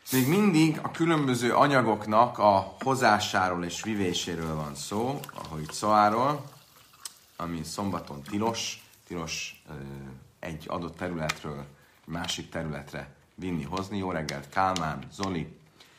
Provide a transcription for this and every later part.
Még mindig a különböző anyagoknak a hozásáról és vivéséről van szó, ahogy szóáról, ami szombaton tilos egy adott területről másik területre vinni, hozni. Jó reggelt, Kálmán, Zoli.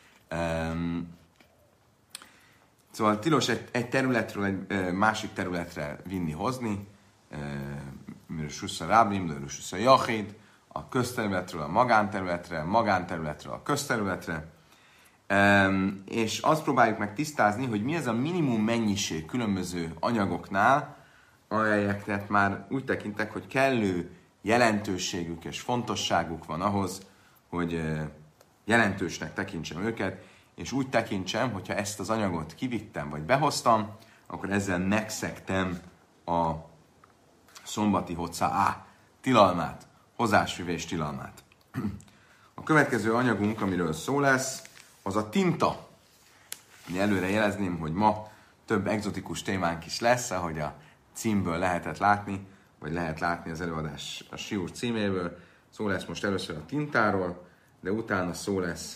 Szóval tilos egy területről egy másik területre vinni, hozni, Mirushusa Rábim, Mirushusa Jachid, a közterületről a magánterületről a közterületre, és azt próbáljuk meg tisztázni, hogy mi ez a minimum mennyiség különböző anyagoknál, amelyeket már úgy tekintek, hogy kellő jelentőségük és fontosságuk van ahhoz, hogy jelentősnek tekintsem őket, és úgy tekintsem, hogyha ezt az anyagot kivittem vagy behoztam, akkor ezzel megszegtem a szombati hocá tilalmát, hozásvivés tilalmát. A következő anyagunk, amiről szó lesz, az a tinta. Előre jelezném, hogy ma több egzotikus témánk is lesz, ahogy a címből lehetett látni, vagy lehet látni az előadás a Siúr címéből. Szó lesz most először a tintáról, de utána szó lesz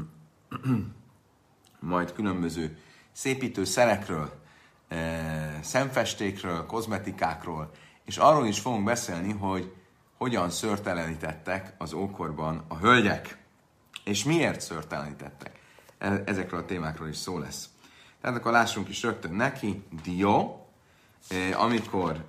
majd különböző szépítőszerekről, szemfestékről, kozmetikákról, és arról is fogunk beszélni, hogy hogyan szőrtelenítettek az ókorban a hölgyek, és miért szőrtelenítettek. Ezekről a témákról is szó lesz. Tehát akkor lássunk is rögtön neki, dió, amikor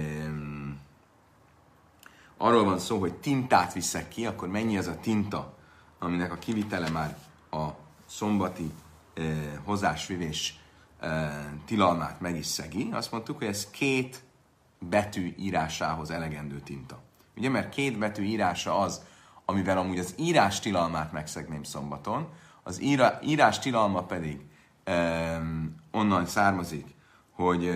arról van szó, hogy tintát viszek ki, akkor mennyi az a tinta, aminek a kivitele már a szombati hozásvivés tilalmát meg is szegi. Azt mondtuk, hogy ez 2 betű írásához elegendő tinta. Ugye, mert 2 betű írása az, amivel amúgy az írás tilalmát megszegném szombaton, az írás tilalma pedig onnan származik, hogy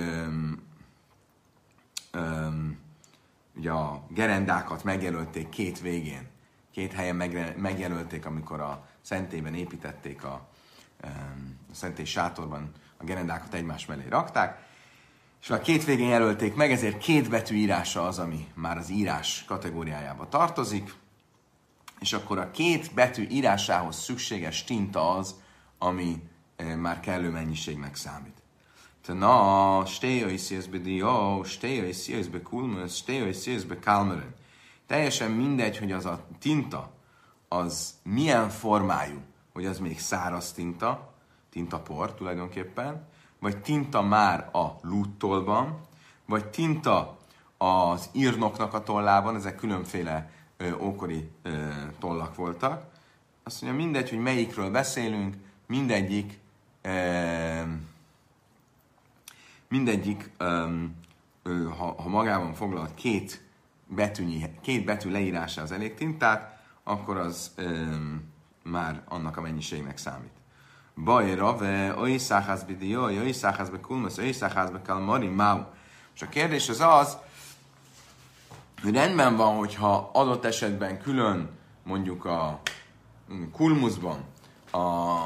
ugye a gerendákat megjelölték 2 végén, 2 helyen megjelölték, amikor a szentélyben építették a szentély sátorban a gerendákat egymás mellé rakták, és a 2 végén jelölték meg, ezért 2 betű írása az, ami már az írás kategóriájába tartozik, és akkor a 2 betű írásához szükséges tinta az, ami már kellő mennyiségnek számít. Na, stéjöjszészbe dió, stéjöjszészbe kulmös, stéjöjszészbe kálmeren. Teljesen mindegy, hogy az a tinta, az milyen formájú, hogy az még száraz tinta, tintapor tulajdonképpen, vagy tinta már a lúttolban, vagy tinta az írnoknak a tollában, ezek különféle ókori tollak voltak. Azt mondja, mindegy, hogy melyikről beszélünk, mindegyik ha magában foglalt 2 betű leírása az elég tintát, akkor az már annak a mennyiségnek számít. Bajrave, oiszáházbe dió, oiszáházbe kulmasz, oiszáházbe kalmari, máu. És a kérdés az, hogy rendben van, hogyha adott esetben külön, mondjuk a kulmuszban, a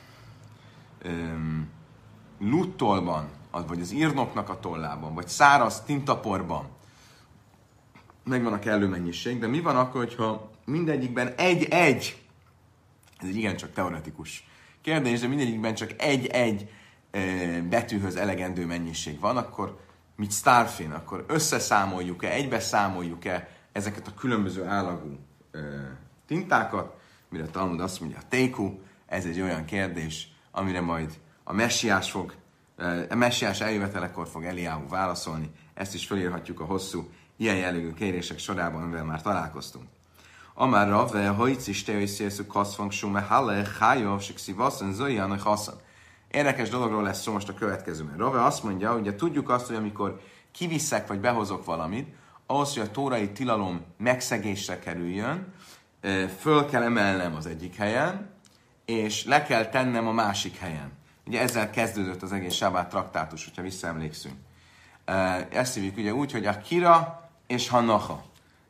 luttolban, vagy az írnoknak a tollában, vagy száraz tintaporban megvan a kellő mennyiség, de mi van akkor, hogyha mindegyikben egy-egy, ez egy igencsak teoretikus kérdés, de mindegyikben csak egy-egy betűhöz elegendő mennyiség van, akkor mit sztárfin, akkor összeszámoljuk-e, egybeszámoljuk-e ezeket a különböző állagú tintákat, mire a Talmud azt mondja, a téku, ez egy olyan kérdés, amire majd a messiás eljövetelekor fog Eliáhu válaszolni, ezt is felírhatjuk a hosszú ilyen jellegű kérések sorában, amivel már találkoztunk. Amár Rave, hajcis teőszélszük kaszfangsume, halle, hájov, sikszivaszon, zöjján, haszon. Érdekes dologról lesz szó most a következőben. Rave azt mondja, hogy tudjuk azt, hogy amikor kiviszek vagy behozok valamit, ahhoz, hogy a tórai tilalom megszegésre kerüljön, föl kell emelnem az egyik helyen, és le kell tennem a másik helyen. Ugye ezzel kezdődött az egész sábát traktátus, hogyha visszaemlékszünk. Ezt hívjuk ugye úgy, hogy a kira és hanacha.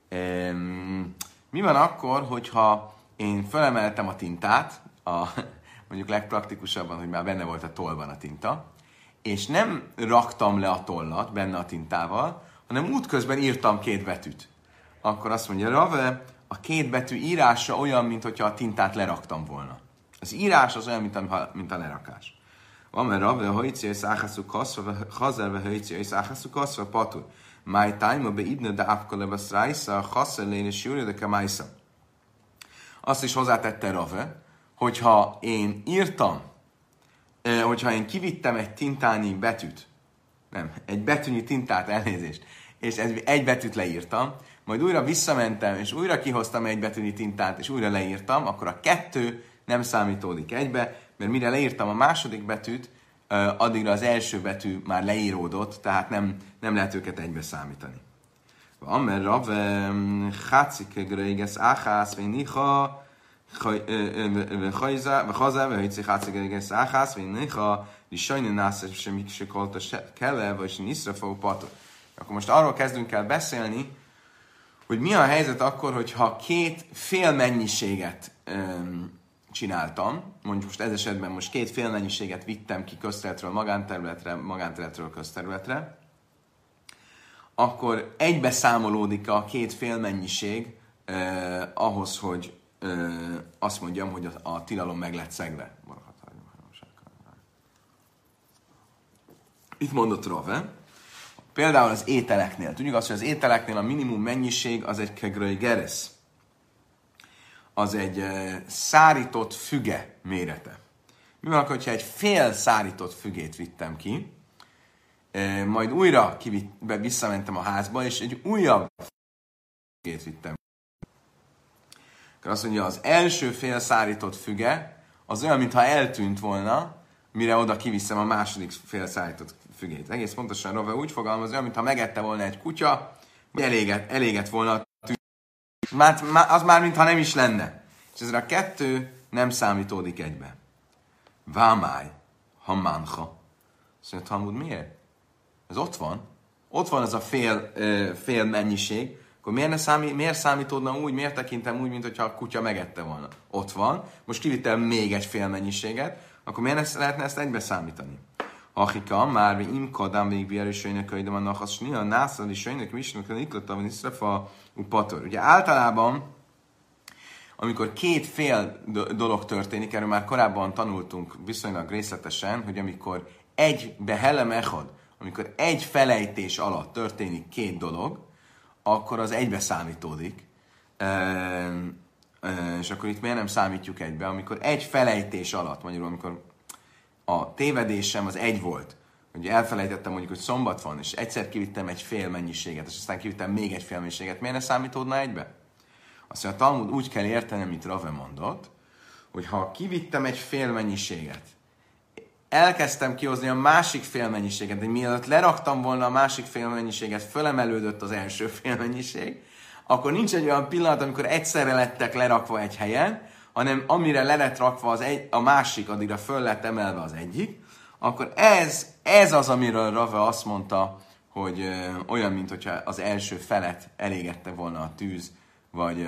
Mi van akkor, hogyha én fölemeltem a tintát, mondjuk legpraktikusabban, hogy már benne volt a tollban a tinta, és nem raktam le a tollat benne a tintával, hanem útközben írtam 2 betűt. Akkor azt mondja Rave, a két betű írása olyan, mintha a tintát leraktam volna. Az írás az olyan, mint a lerakás. Van mert Rav, hajci és áhászú kaszva, hazerve hajci és áhászú kaszva, patur. Máj tájma be idne de ápkole szrájsza, haszer lén és júri de kemájsza. Azt is hozzátette Rave, hogyha én írtam, hogyha én kivittem egy tintányi betűt, egy betűnyi tintát, elnézést, és egy betűt leírtam, majd újra visszamentem, és újra kihoztam egy betűnyi tintát, és újra leírtam, akkor a kettő nem számítódik egybe, mert mire leírtam a második betűt, addigra az első betű már leíródott, tehát nem lehet őket egybe számítani. Amer Rav, hácik gröjgesz áhász, vagy niha, וחוזר והייצי חצי גרגס אחס וניחה לשойני נעשה שמקשקולת כלב vagy niszrafó patot. Akkor most arról kezdünk el beszélni, hogy mi a helyzet akkor, hogyha két fél mennyiséget csináltam, mondjuk most ez esetben most két fél mennyiséget vittem ki közterületről magánterületre, magánterületről közterületre, akkor egybe számolódik a két fél mennyiség ahhoz, hogy azt mondjam, hogy a tilalom meg lett szegve. Itt mondott Rave, például az ételeknél. Tudjuk azt, hogy az ételeknél a minimum mennyiség az egy kegröj geresz. Az egy szárított füge mérete. Mi van akkor, hogyha egy fél szárított fügét vittem ki, majd újra visszamentem a házba, és egy újabb fügét vittem. Akkor azt mondja, az első fél szárított füge az olyan, mintha eltűnt volna, mire oda kiviszem a második fél szárított fügét. Egész pontosan Rave úgy fogalmaz, olyan, mintha megette volna egy kutya, hogy elégett volna a tűz. Az már mintha nem is lenne. És ezzel a kettő nem számítódik egybe. Vámáj, ha mánha. Azt mondja, Talmud, miért? Ez ott van. Ott van ez a fél mennyiség. Akkor miért számítódna úgy, miért tekintem úgy, mint hogyha a kutya megette volna? Ott van, most kivittem még egy fél mennyiséget, akkor miért lehetne ezt egybe számítani? Achika, már mi imkadám végig biarősöjnek, hogy van a hasnia, nászal is söjnek, misnek, a niklata, van iszrefa, upator. Ugye általában, amikor két fél dolog történik, erről már korábban tanultunk viszonylag részletesen, hogy amikor amikor egy felejtés alatt történik két dolog, akkor az egybe számítódik. És akkor itt miért nem számítjuk egybe? Amikor egy felejtés alatt, magyarul amikor a tévedésem az egy volt, hogy elfelejtettem mondjuk, hogy szombat van, és egyszer kivittem egy fél mennyiséget, és aztán kivittem még egy fél mennyiséget, miért ne számítódna egybe? Azt mondja, a Talmud úgy kell érteni, amit Rave mondott, hogy ha kivittem egy fél mennyiséget, elkezdtem kihozni a másik félmennyiséget, de mielőtt leraktam volna a másik félmennyiséget, fölemelődött az első félmennyiség, akkor nincs egy olyan pillanat, amikor egyszerre lettek lerakva egy helyen, hanem amire le lett rakva a másik, addigra föl lett emelve az egyik, akkor ez az, amiről Rave azt mondta, hogy olyan, mint hogyha az első felet elégette volna a tűz, vagy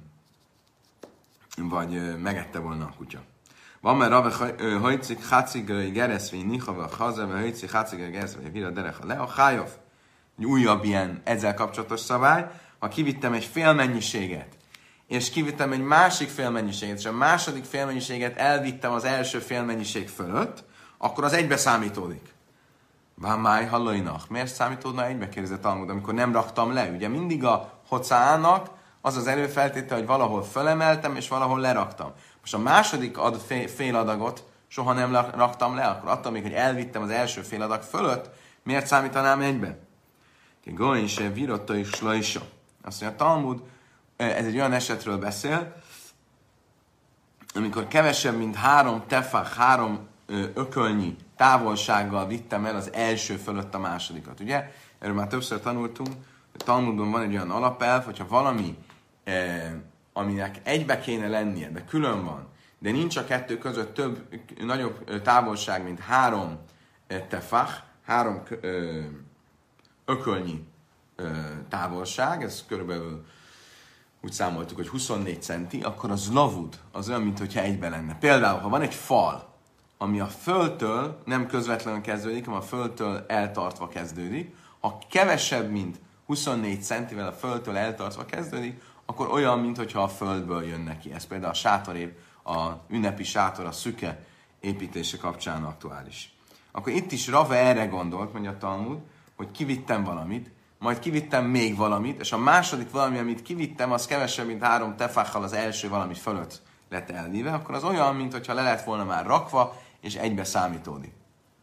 megette volna a kutya. Van már Rave hajcik hácig gereszvény niha, hazerve hajcik hácig gereszvény vira derecha le, a hájov. Egy újabb ilyen ezzel kapcsolatos szabály, ha kivittem egy fél mennyiséget, és kivittem egy másik félmennyiséget, és a második félmennyiséget elvittem az első félmennyiség fölött, akkor az egybe számítódik. Vámáj hallainak. Miért számítódna egybe, kérdezett Talmud, amikor nem raktam le? Ugye mindig a hocának az az előfeltétel, hogy valahol fölemeltem, és valahol leraktam. Most a második fél adagot soha nem raktam le, akkor attól még, hogy elvittem az első fél adag fölött, miért számítanám egybe? Goin se virotta is slajsa. Azt mondja, a Talmud, ez egy olyan esetről beszél, amikor kevesebb, mint 3 tefach, 3 ökölnyi távolsággal vittem el az első fölött a másodikat. Ugye? Erről már többször tanultunk. A Talmudban van egy olyan alapelv, hogyha valami, aminek egybe kéne lennie, de külön van, de nincs a kettő között nagyobb távolság, mint 3 tefach, 3 ökölnyi távolság, ez körülbelül úgy számoltuk, hogy 24 centi, akkor az lavud, az olyan, mintha egybe lenne. Például, ha van egy fal, ami a földtől nem közvetlenül kezdődik, hanem a földtől eltartva kezdődik, ha kevesebb, mint 24 centivel a földtől eltartva kezdődik, akkor olyan, mintha a földből jön neki. Ez például a sátorév, a ünnepi sátor, a szüke építése kapcsán aktuális. Akkor itt is Rave erre gondolt, mondja a Talmud, hogy kivittem valamit, majd kivittem még valamit, és a második valami, amit kivittem, az kevesebb, mint 3 tefákkal az első valamit fölött lett elvíve, akkor az olyan, mintha le lett volna már rakva, és egybe számítódik.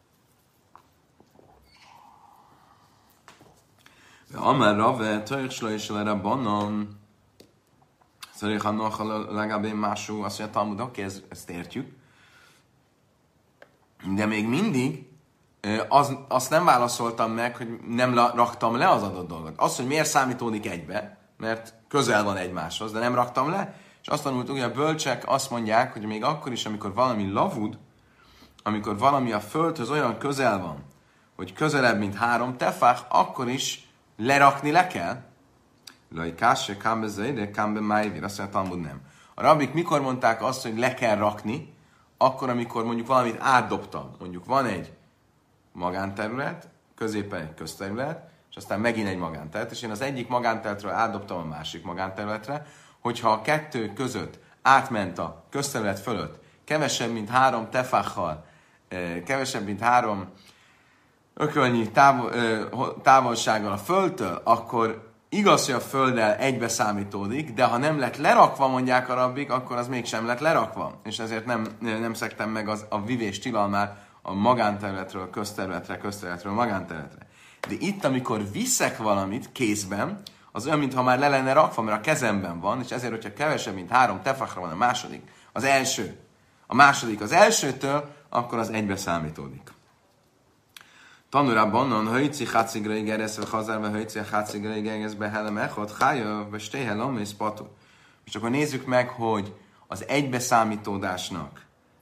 Amár Rave, Tajcsla és Rabbanon, Szerihannak legalább én mású, azt mondja, Talmud, oké, ezt értjük. De még mindig azt nem válaszoltam meg, hogy nem raktam le az adott dolgot. Az, hogy miért számítódik egybe, mert közel van egymáshoz, de nem raktam le, és azt tanultuk, hogy a bölcsek azt mondják, hogy még akkor is, amikor valami lavud, amikor valami a földhöz olyan közel van, hogy közelebb, mint 3 tefach, akkor is lerakni le kell. Laj kásse, kámbe zajde, kámbe májvér, azt mondja, Talmud nem. A rabbik mikor mondták azt, hogy le kell rakni, akkor, amikor mondjuk valamit átdobtam. Mondjuk van egy magánterület, középen egy közterület, és aztán megint egy magánterület, és én az egyik magánterületről átdobtam a másik magánterületre, hogyha a kettő között átment a közterület fölött kevesebb, mint 3 tefachal, kevesebb, mint 3 ökölnyi távolsággal a földtől, akkor igaz, hogy a földdel egybe számítódik, de ha nem lett lerakva, mondják a rabbik, akkor az mégsem lett lerakva. És ezért nem szektem meg a vivés tilalmát a magánterületről közterületre, közterületről magánterületre. De itt, amikor viszek valamit kézben, az olyan, mintha már le lenne rakva, mert a kezemben van, és ezért, hogyha kevesebb, mint 3 tefachra van a második, az első, a második az elsőtől, akkor az egybe számítódik. Tanulában, ha hőci hátszigrai geresz, vagy hazárva hőci hátszigrai geresz, behelem echot, hája, vagy stéhelom, és patul. És akkor nézzük meg, hogy az egybeszámítódásnak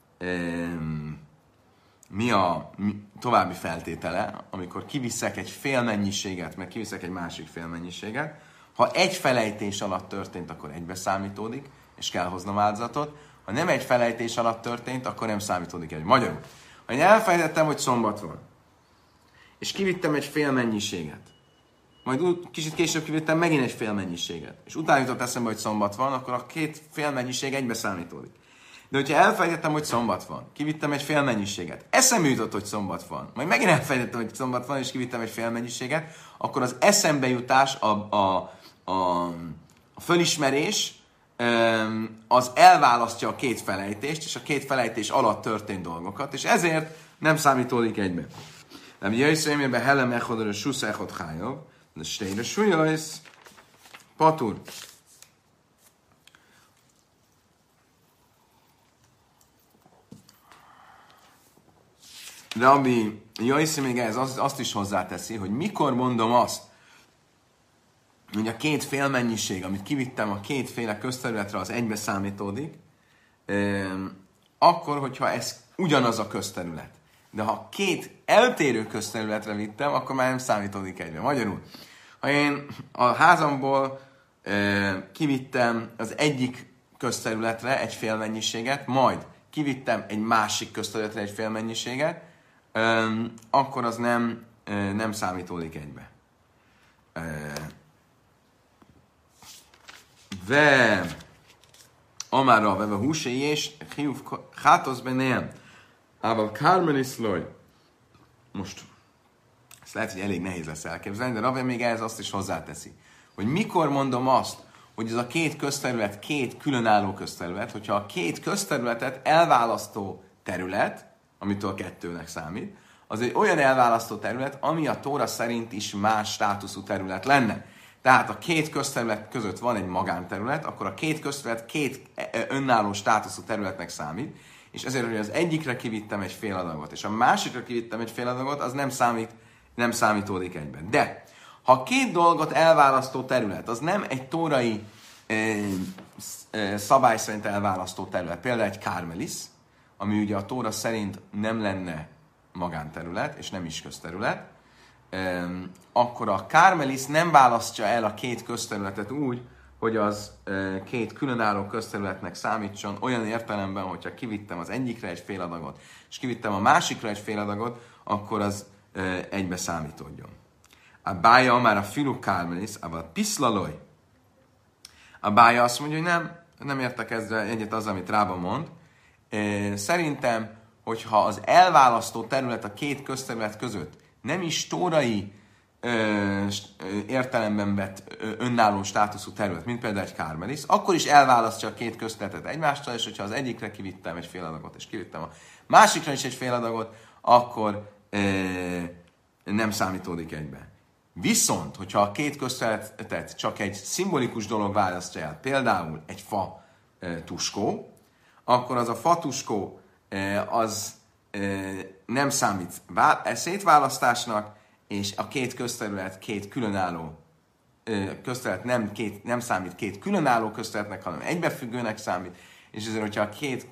mi a további feltétele, amikor kiviszek egy fél mennyiséget, meg kiviszek egy másik fél mennyiséget. Ha egy felejtés alatt történt, akkor egybeszámítódik, és kell hoznom áldozatot. Ha nem egy felejtés alatt történt, akkor nem számítódik egy. Magyarul, ha én elfelejtettem, hogy szombat van, és kivittem egy fél mennyiséget, majd kicsit később kivittem megint egy fél mennyiséget, és utána jutott eszembe, hogy szombat van, akkor a 2 fél mennyiség egybe számítódik. De hogyha elfelejtettem, hogy szombat van, kivittem egy fél mennyiséget, eszembe jutott, hogy szombat van, majd megint elfelejtettem, hogy szombat van, és kivittem egy fél mennyiséget, akkor az eszembe jutás, a fölismerés, az elválasztja a 2 felejtést, és a 2 felejtés alatt történt dolgokat, és ezért nem számítódik egybe. Nem jöjsz, hogy be hellem echodor, és susz echod hájov, de stére súlyajsz, patur. Rabbi Jöjsz még ez azt is hozzáteszi, hogy mikor mondom azt, hogy a 2 fél mennyiség, amit kivittem a 2 féle közterületre, az egybe számítódik, akkor, hogyha ez ugyanaz a közterület. De ha 2 eltérő közterületre vittem, akkor már nem számítódik egybe. Magyarul, ha én a házamból kivittem az egyik közterületre egy fél mennyiséget, majd kivittem egy másik közterületre egy fél mennyiséget, akkor az nem számítódik egybe. Amára veve húsé és hiúv hátosz benéhem. Ával Kármeliszloj. Most, ezt lehet, hogy elég nehéz lesz elképzelni, de Rave még ehhez azt is hozzáteszi, hogy mikor mondom azt, hogy ez a 2 közterület 2 különálló közterület, hogyha a 2 közterületet elválasztó terület, amitől 2-nek számít, az egy olyan elválasztó terület, ami a Tóra szerint is más státuszú terület lenne. Tehát a 2 közterület között van egy magánterület, akkor a 2 közterület 2 önálló státuszú területnek számít, és ezért, hogy az egyikre kivittem egy fél adagot, és a másikra kivittem egy fél adagot, az nem számítódik egyben. De, ha a 2 dolgot elválasztó terület, az nem egy tórai szabály szerint elválasztó terület, például egy kármelisz, ami ugye a Tóra szerint nem lenne magánterület, és nem is közterület, akkor a kármelisz nem választja el a 2 közterületet úgy, hogy az 2 különálló közterületnek számítson, olyan értelemben, hogyha kivittem az egyikre egy fél adagot, és kivittem a másikra egy fél adagot, akkor az egybe számítódjon. A bája már a filu kármelisz, ával piszlaloj, A bája azt mondja, hogy nem értek ezzel egyet az, amit Rába mond. Szerintem, hogyha az elválasztó terület a két közterület között nem is tórai értelemben vett önálló státuszú terület, mint például egy Kármelisz, akkor is elválasztja a két közterületet egymástól, és hogyha az egyikre kivittem egy fél adagot, és kivittem a másikra is egy fél adagot, akkor nem számítódik egybe. Viszont, hogyha a két közterületet csak egy szimbolikus dolog választja el, például egy fa tuskó, akkor az a fa tuskó az nem számít szétválasztásnak, és a két közterület két különálló közterület nem számít két különálló közterületnek, hanem egybefüggőnek számít, és ezért, hogyha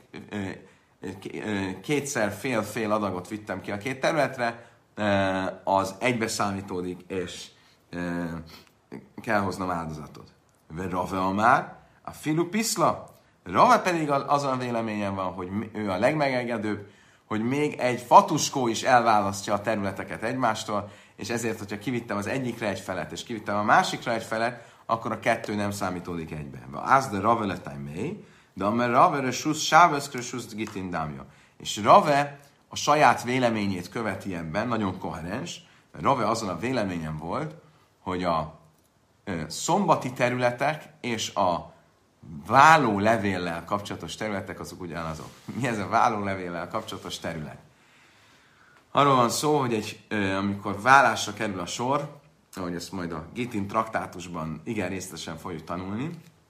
kétszer fél-fél adagot vittem ki a két területre, az egybe számítódik, és kell hoznom áldozatot. Rave Amár, a filu piszla, Rave pedig azon a véleményen van, hogy ő a legmegengedőbb, hogy még egy fatuskó is elválasztja a területeket egymástól, és ezért, hogyha kivittem az egyikre egy felet, és kivittem a másikra egy felet, akkor a kettő nem számítódik egybe. Az de Rave letáj mély, de amely Rave resusz sáveszkre resusz gitin dámja. És Rave a saját véleményét követi ebben, nagyon koherens. Rave azon a véleményen volt, hogy a szombati területek és a vállólevéllel kapcsolatos területek azok ugyanazok. Mi ez a vállólevéllel kapcsolatos terület? Arról van szó, hogy amikor vállásra kerül a sor, ahogy ezt majd a Gittin traktátusban igen részletesen fogjuk tanulni,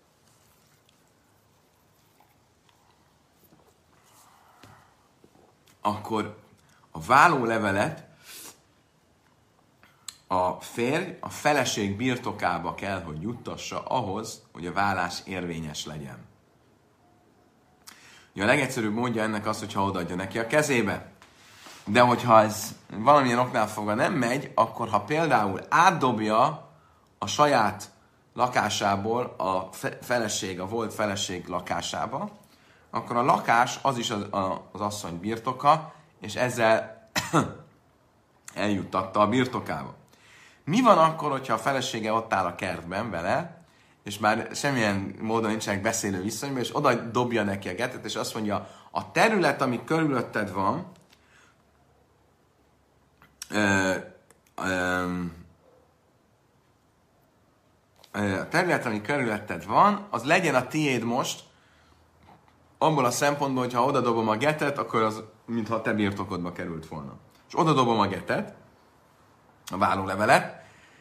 akkor a vállólevelet a férj a feleség birtokába kell, hogy juttassa ahhoz, hogy a vállás érvényes legyen. Ugye a legegyszerűbb módja ennek az, hogyha odaadja neki a kezébe. De hogyha ez valamilyen oknál fogva nem megy, akkor ha például átdobja a saját lakásából a feleség, a volt feleség lakásába, akkor a lakás az is az asszony birtoka, és ezzel eljuttatta a birtokába. Mi van akkor, hogyha a felesége ott áll a kertben vele, és már semmilyen módon nincsenek beszélő viszonyban, és oda dobja neki a getet, és azt mondja, a terület, ami körülötted van, a terület, ami körülötted van, az legyen a tiéd most, abból a szempontból, hogy ha odadobom a getet, akkor az, mintha a te birtokodba került volna. És odadobom a getet, a vállólevelet,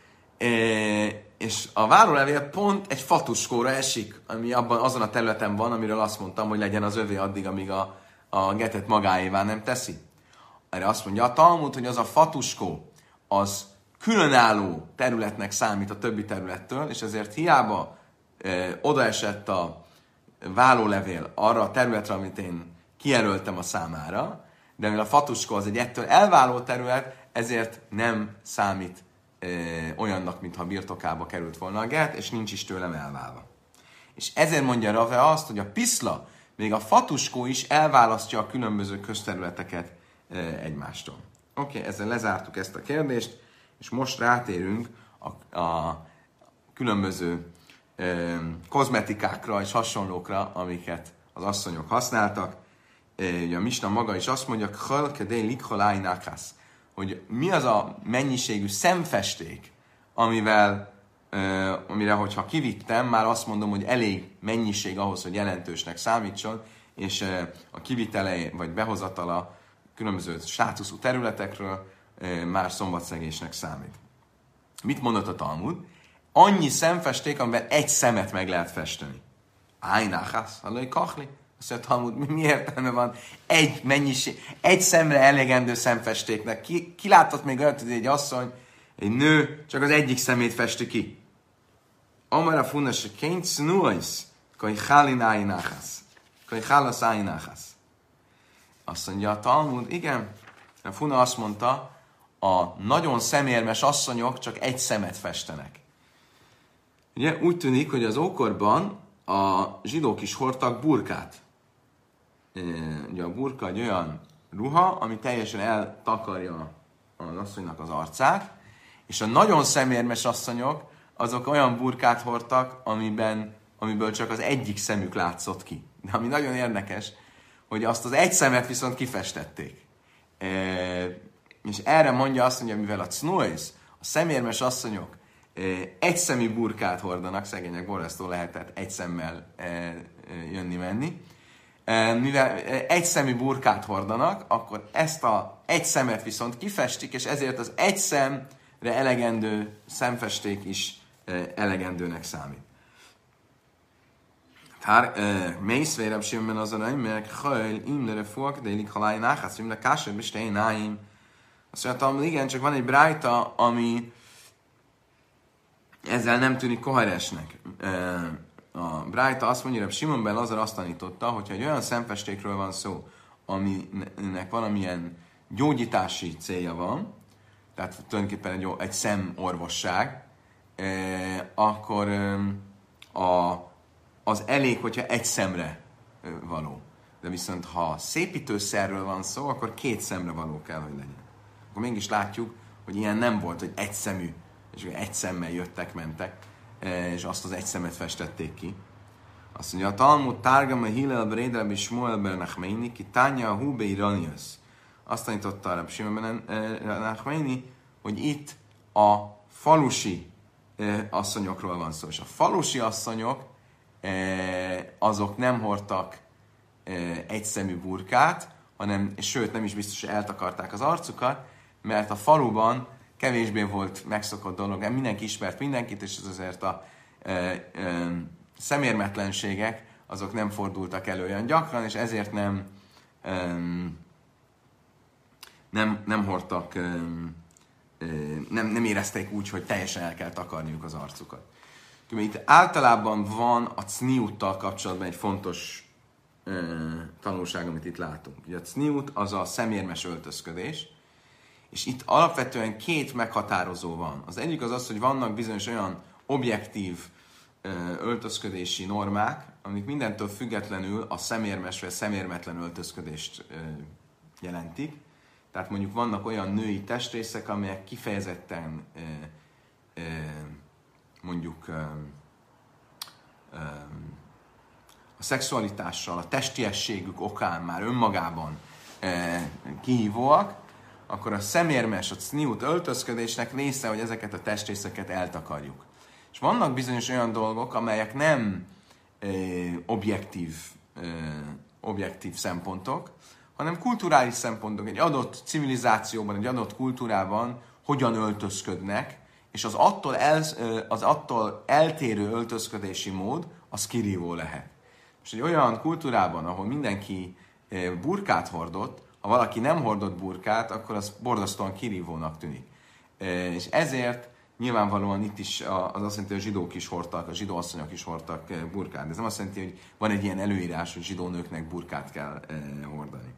és a vállólevél pont egy fatuskóra esik, ami azon a területen van, amiről azt mondtam, hogy legyen az övé addig, amíg a getet magáévá nem teszi. Erre azt mondja a Talmud, hogy az a fatuskó, az különálló területnek számít a többi területtől, és ezért hiába odaesett a vállólevél arra a területre, amit én kijelöltem a számára, de mivel a fatuskó az egy ettől elváló terület, ezért nem számít olyannak, mintha birtokába került volna a get, és nincs is tőlem elválva. És ezért mondja Rave azt, hogy a piszla, még a fatuskó is elválasztja a különböző közterületeket egymástól. Oké, ezzel lezártuk ezt a kérdést, és most rátérünk a különböző kozmetikákra és hasonlókra, amiket az asszonyok használtak. Ugye a Misna maga is azt mondja, hogy mi az a mennyiségű szemfesték, amire, hogyha kivittem, már azt mondom, hogy elég mennyiség ahhoz, hogy jelentősnek számítson, és a kivitele vagy behozatala különböző státuszú területekről már szombatszegésnek számít. Mit mondott a Talmud? Annyi szemfesték, amivel egy szemet meg lehet festeni. Ájnáhász, hallói kahli. Azt mondja, Talmud, mi értelme van egy szemre elegendő szemfestéknek? Ki látott még olyat, hogy egy asszony, egy nő csak az egyik szemét festi ki? Amara funnas ként snuais, kai hálin ájnáhász. Kai hálasz ájnáhász. Azt mondja a Talmud, igen. A Funa azt mondta, a nagyon szemérmes asszonyok csak egy szemet festenek. Ugye úgy tűnik, hogy az ókorban a zsidók is hordtak burkát. Ugye a burka egy olyan ruha, ami teljesen eltakarja az asszonynak az arcát, és a nagyon szemérmes asszonyok, azok olyan burkát hordtak, amiben amiből csak az egyik szemük látszott ki. De ami nagyon érdekes, hogy azt az egy szemet viszont kifestették. És erre mondja azt, hogy mivel a cnois, a szemérmes asszonyok egyszemű burkát hordanak, szegények borzasztó lehetett egy szemmel jönni-menni, mivel egyszemű burkát hordanak, akkor ezt a egy szemet viszont kifestik, és ezért az egy szemre elegendő szemfesték is elegendőnek számít. Mész vérebb simben az a mert hajl, imlere fuak, de illik haláj náhász, imle kásőbb is náim. Azt mondtam, igen, csak van egy brájta, ami ezzel nem tűnik koherensnek. A brájta azt mondja, hogy Simon ben Lazar azt tanította, hogyha egy olyan szemfestékről van szó, aminek valamilyen gyógyítási célja van, tehát tulajdonképpen egy szemorvosság, akkor az elég, hogyha egy szemre való. De viszont ha szépítőszerről van szó, akkor két szemre való kell, hogy legyen. Akkor mégis látjuk, hogy ilyen nem volt, hogy egy szemű, és egy szemmel jöttek-mentek, és azt az egy szemet festették ki. Azt mondja, a Talmud Tárgama Hillel Brédel és Shmuel ben Nachmeini, ki Tánya a Hube Iranius. Azt tanította a Shmuel ben Nachmeini, hogy itt a falusi asszonyokról van szó. És a falusi asszonyok azok nem hordtak egyszemű burkát, hanem, sőt nem is biztos, hogy eltakarták az arcukat, mert a faluban kevésbé volt megszokott dolog, nem mindenki ismert mindenkit, és azért a szemérmetlenségek azok nem fordultak elő olyan gyakran, és ezért nem hordtak, nem érezték úgy, hogy teljesen el kell takarniuk az arcukat. Itt általában van a cniuttal kapcsolatban egy fontos tanulság, amit itt látunk. Ugye a cniut az a szemérmes öltözködés, és itt alapvetően két meghatározó van. Az egyik az az, hogy vannak bizonyos olyan objektív öltözködési normák, amik mindentől függetlenül a szemérmes vagy szemérmetlen öltözködést jelentik. Tehát mondjuk vannak olyan női testrészek, amelyek kifejezetten mondjuk a szexualitással, a testiességük okán már önmagában kihívóak, akkor a szemérmes, a cniut öltözködésnek része, hogy ezeket a testrészeket eltakarjuk. És vannak bizonyos olyan dolgok, amelyek nem objektív szempontok, hanem kulturális szempontok. Egy adott civilizációban, egy adott kultúrában hogyan öltözködnek, és az attól eltérő öltözködési mód, az kirívó lehet. És egy olyan kultúrában, ahol mindenki burkát hordott, ha valaki nem hordott burkát, akkor az borzasztóan kirívónak tűnik. És ezért nyilvánvalóan itt is az azt jelenti, hogy a zsidók is hordtak, a zsidó asszonyok is hordtak burkát. De ez nem azt jelenti, hogy van egy ilyen előírás, hogy zsidó nőknek burkát kell hordani.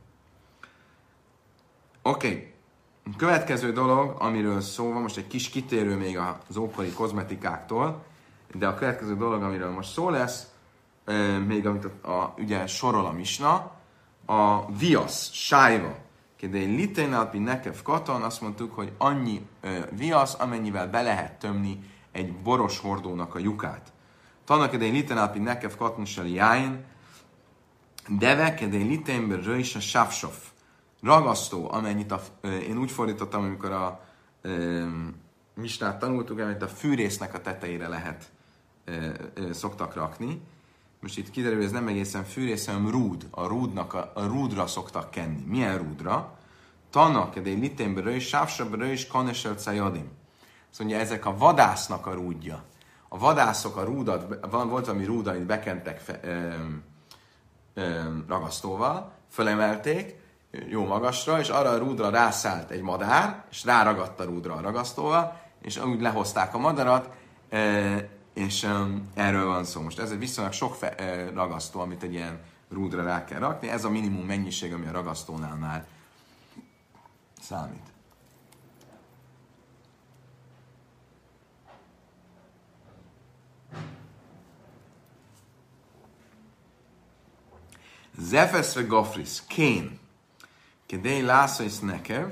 Oké. Következő dolog, amiről szó van, most egy kis kitérő még az ókori kozmetikáktól, de a következő dolog, amiről most szó lesz, még amit ugye sorol a misna, a viasz, sájva. De egy liténálpi nekev katon, azt mondtuk, hogy annyi viasz, amennyivel be lehet tömni egy boros hordónak a lyukát. Tannak egy liténálpi nekev katon sel jáin, deve kedé liténből röjs a sávsof. Ragasztó, amennyit én úgy fordítottam, amikor a misnát tanultuk, amennyit a fűrésznek a tetejére lehet szoktak rakni. Most itt kiderül, hogy ez nem egészen fűrész, hanem rúd. A rúdra szoktak kenni. Milyen rúdra? Tannak, egy liténből is, sávsabbra is, kanesel cajadim. Azt mondja, ezek a vadásznak a rúdja. A vadászok a rúdat, volt valami rúd, amit bekentek ragasztóval, fölemelték, jó magasra, és arra a rúdra rászállt egy madár, és ráragadt a rúdra a ragasztóval, és úgy lehozták a madarat, és erről van szó. Most ez egy viszonylag sok ragasztó, amit egy ilyen rúdra rá kell rakni. Ez a minimum mennyiség, ami a ragasztónál már számít. Zefeszve gofris, kén. Kedély lászaisz nekev.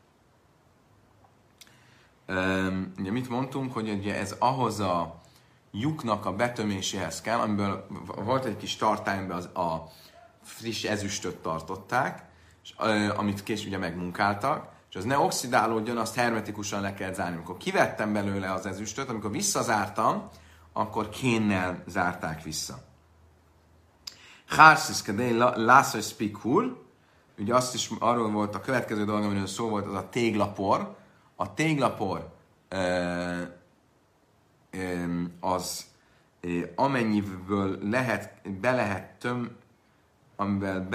Ugye mit mondtunk, hogy ugye ez ahhoz a lyuknak a betöméséhez kell, amiből volt egy kis tartályban a friss ezüstöt tartották, és, amit később ugye megmunkáltak, és az ne oxidálódjon, azt hermetikusan le kell zárni. Amikor kivettem belőle az ezüstöt, amikor visszazártam, akkor kénnel zárták vissza. Hárszis kedély lászai spikur, ugye azt is arról volt a következő dolog, amiről szó volt, az a téglapor. A téglapor az amennyiből be lehet amivel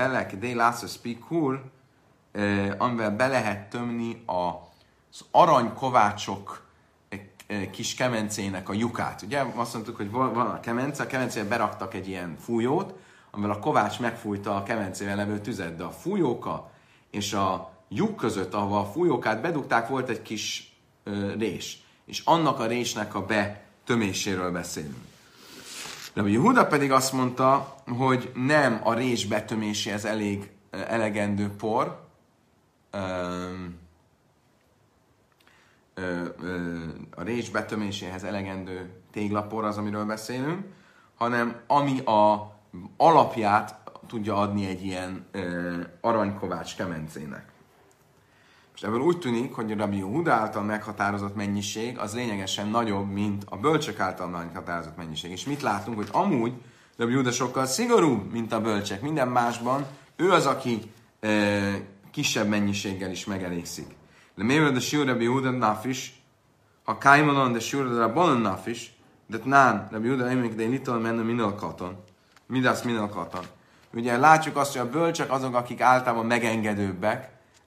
be lehet tömni az aranykovácsok kis kemencének a lyukát. Ugye azt mondtuk, hogy van a kemencébe beraktak egy ilyen fújót, amivel a kovács megfújta a kemencével levő tüzet, de a fújóka és a lyuk között, ahova a fújókát bedugták, volt egy kis rés. És annak a résnek a betöméséről beszélünk. De Jehuda pedig azt mondta, hogy nem a rés betöméséhez elegendő por, a rés betöméséhez elegendő téglapor az, amiről beszélünk, hanem ami a alapját tudja adni egy ilyen aranykovács kemencének. És ebből úgy tűnik, hogy a Rabbi Jehuda által meghatározott mennyiség az lényegesen nagyobb, mint a bölcsek által meghatározott mennyiség. És mit látunk, hogy amúgy Rabbi Jehuda sokkal szigorúbb, mint a bölcsek. Minden másban ő az, aki kisebb mennyiséggel is megelégszik. De miért a Siur Rabbi Yehuda nafis, a Kaimalon de Siur Rabbanon nafis, de nán Rabbi Yehuda emlék, de little menő minalkaton. Midász minalkaton. Ugye látjuk azt, hogy a bölcsek azok, akik általában megengedőbbek.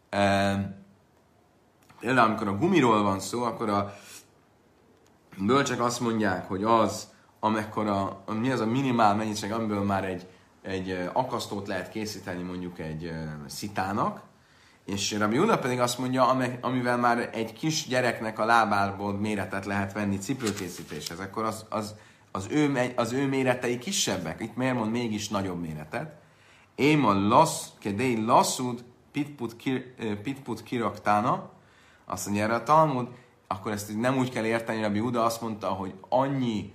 Például, amikor a gumiról van szó, akkor a bölcsek azt mondják, hogy az, mi az a minimál mennyiség, amiből már egy akasztót lehet készíteni mondjuk egy szitának, és Rabbi Yehuda pedig azt mondja, amivel már egy kis gyereknek a lábából méretet lehet venni cipőkészítéshez, akkor az ő méretei kisebbek. Itt miért mond mégis nagyobb méretet? Éma kedély lasszud pitput kiraktána, azt mondja erre a Talmud, akkor ezt nem úgy kell érteni, Rabbi Yehuda azt mondta, hogy annyi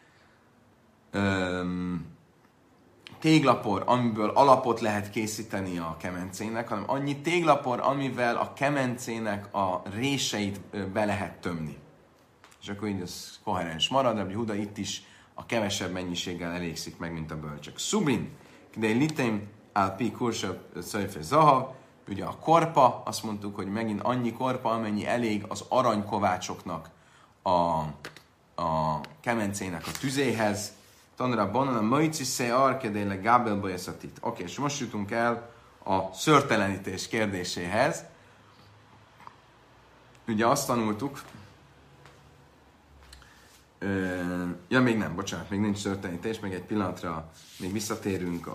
téglapor, amiből alapot lehet készíteni a kemencének, hanem annyi téglapor, amivel a kemencének a réseit be lehet tömni. És akkor így ez koherens marad, Rabbi Yehuda itt is a kevesebb mennyiséggel elégszik meg, mint a bölcsek. Subin, de litem al pi kursa szöjfe zahav, ugye a korpa, azt mondtuk, hogy megint annyi korpa, amennyi elég az aranykovácsoknak a kemencének a tüzéhez. Tanra banan a majci se arkedéle gábelba eszatit. Oké, és most jutunk el a szőrtelenítés kérdéséhez. Ugye azt tanultuk, még nem, bocsánat, még nincs szőrtelenítés, még egy pillanatra még visszatérünk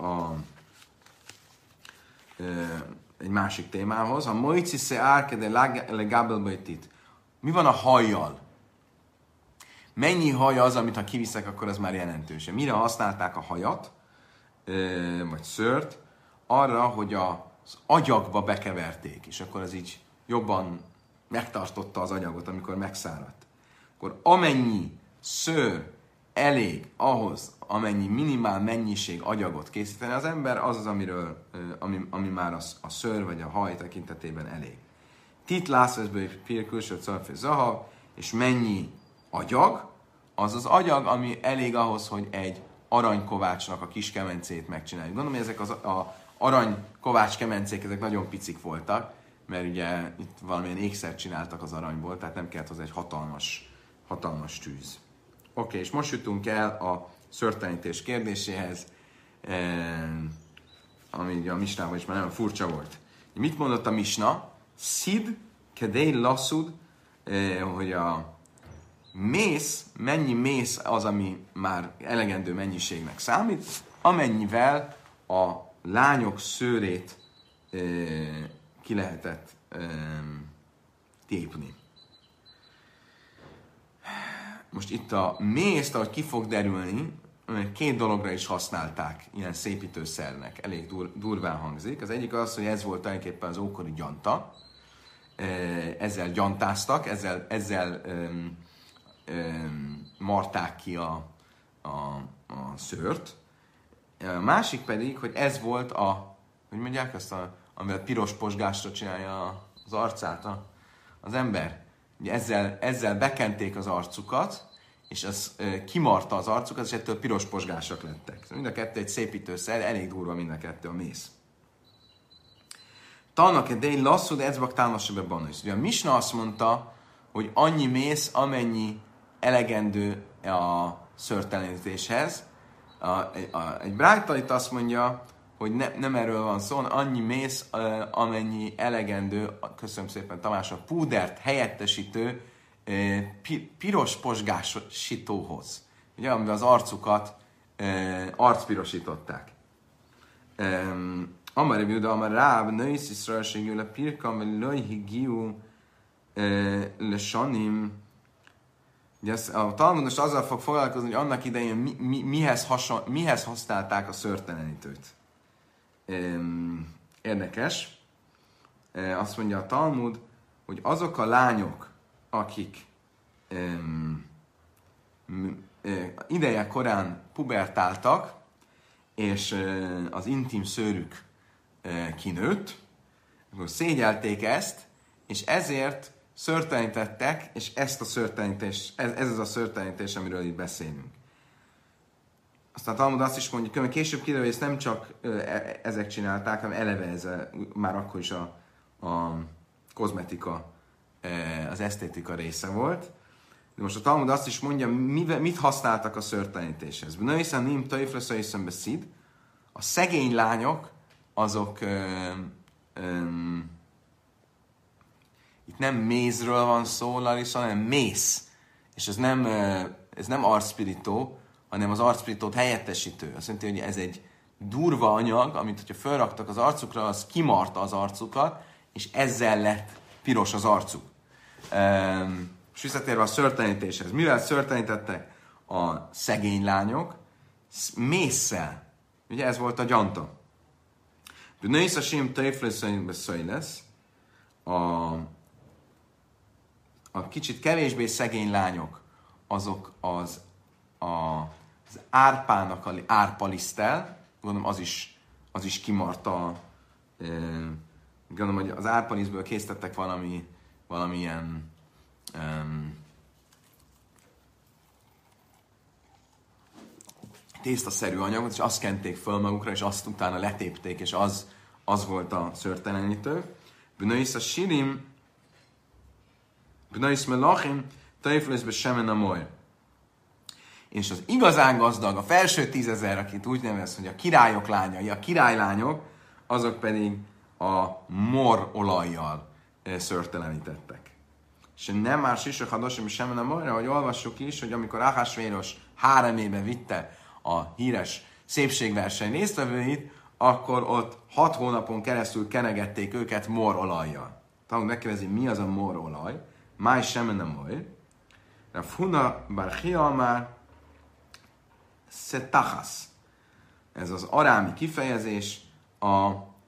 egy másik témához. A majci se arkedéle gábelba eszatit. Mi van a hajjal? Mennyi haj az, amit ha kiviszek, akkor az már jelentős. Mire használták a hajat, vagy szőrt? Arra, hogy az agyagba bekeverték, és akkor az így jobban megtartotta az anyagot, amikor megszáradt. Akkor amennyi szőr elég ahhoz, amennyi minimál mennyiség agyagot készíteni az ember, az, ami már a szőr vagy a haj tekintetében elég. Tit lászveszből pirkülsöt szarfé zahav, és mennyi agyag, az az agyag, ami elég ahhoz, hogy egy aranykovácsnak a kis kemencét megcsináljuk. Gondolom, hogy ezek az aranykovács kemencék, ezek nagyon picik voltak, mert ugye itt valamilyen ékszert csináltak az aranyból, tehát nem kellett hozzá egy hatalmas tűz. Oké, és most jutunk el a szőrtelenítés kérdéséhez, ami ugye a misnában is már nagyon furcsa volt. Mit mondott a misna? Szid kedély lasszud, hogy a mész, mennyi mész az, ami már elegendő mennyiségnek számít, amennyivel a lányok szőrét ki lehetett tépni. Most itt a mészt, ahogy ki fog derülni, két dologra is használták ilyen szépítőszernek, elég durván hangzik. Az egyik az, hogy ez volt tulajdonképpen az ókori gyanta, ezzel gyantáztak, ezzel marták ki a szőrt. A másik pedig, hogy ez volt hogy mondják ezt, amivel piros posgásra csinálja az arcát az ember. Ugye ezzel bekenték az arcukat, és az kimarta az arcukat, és ettől piros posgásak lettek. Szóval mind a kettő egy szépítőszer, elég durva mind a kettő a mész. Talnak egy dél lasszú, de ezbak tálnasabb banusz. Ugye a Misna azt mondta, hogy annyi mész, amennyi elegendő a szőrtelenítéshez. Egy brájta itt azt mondja, hogy nem erről van szó, annyi mész, amennyi elegendő, köszönöm szépen Tamás, a púdert helyettesítő piros posgásítóhoz. Ugye, amivel az arcukat arcpirosították. Amar Biuda, Amar Ráb, Nősz Iszrael segül a pirkam, vagy Lőhigiu le Sanim. Ugye a Talmud most azzal fog foglalkozni, hogy annak idején mihez használták a szőrtelenítőt. Érdekes. Azt mondja a Talmud, hogy azok a lányok, akik ideje korán pubertáltak, és az intim szőrük kinőtt, akkor szégyelték ezt, és ezért szőrtelenítettek, és ezt a szőrtelenítés, ez az a szőrtelenítés, amiről itt beszélünk. Aztán Talmud azt is mondja, hogy később kiderül, hogy ezt nem csak ezek csinálták, hanem eleve ez már akkor is a kozmetika, az esztétika része volt. De most a Talmud azt is mondja, mit használtak a szőrtelenítéshez. A szegény lányok, azok itt nem mézről van szó, Larissa, hanem mész. És ez nem arcpirító, hanem az arcpirítót helyettesítő. Azt jelenti, hogy ez egy durva anyag, amit hogyha felraktak az arcukra, az kimarta az arcukat, és ezzel lett piros az arcuk. És visszatérve a szőrtelenítéshez. Mivel szőrtelenítettek a szegény lányok? Mésszel. Ugye ez volt a gyanta. B'nei Sashim Teifleszönybe lesz. A kicsit kevésbé szegény lányok, azok az árpának a árpaliszttel, gondolom az is kimarta, gondolom, hogy az árpalisztből készítettek valamilyen tésztaszerű anyagot, és azt kenték föl magukra, és azt utána letépték, és az volt a szőrtelenítő. B'nais a sirim, b'nais melachim, teifleszbe semen a moly. És az igazán gazdag, a felső 10 000, akit úgy nevez, hogy a királyok lányai, a királylányok, azok pedig a mor olajjal szőrtelenítettek. És nem már sisek hadosim semen a molyra, hogy olvassuk is, hogy amikor Ahasvéros háremébe vitte a híres szépségverseny résztvevőit, akkor ott 6 hónapon keresztül kenegették őket morolajjal. Talán megkérdezi, mi az a morolaj? Máj semen a moly. Rav Huna bar Chia már szetachasz. Ez az arámi kifejezés a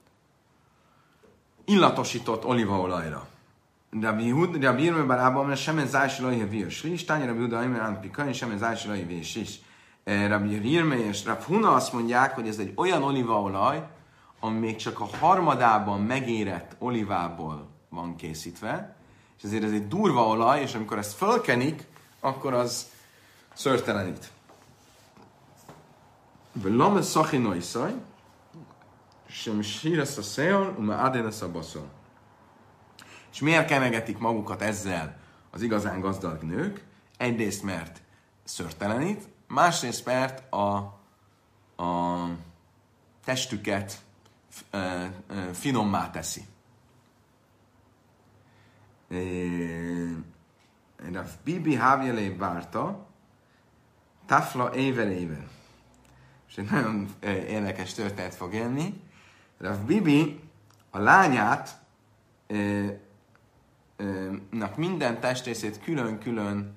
illatosított olívaolajra. Rabbi Yirmeh bar Abba, mert semen zájsi lojhe virs listány, Rabbi Yehuda Aimer Anpika, és semen zájsi lojhe virs is. Rabbi Yirmeh és Rav Huna azt mondják, hogy ez egy olyan olívaolaj, ami még csak a harmadában megérett olivából van készítve, és ezért ez egy durva olaj, és amikor ezt fölkenik, akkor az szőrtelenít. Velame szachi noiszaj, sem síresz a szél, ume adénesz a baszol. És miért kenegetik magukat ezzel az igazán gazdag nők? Egyrészt, mert szőrtelenít, másrészt, mert a testüket finommá teszi. Rav Bibi Havjelé várta, Tafla éver. És egy nagyon érdekes történet fog élni. Rav Bibi a lányát minden testrészét külön-külön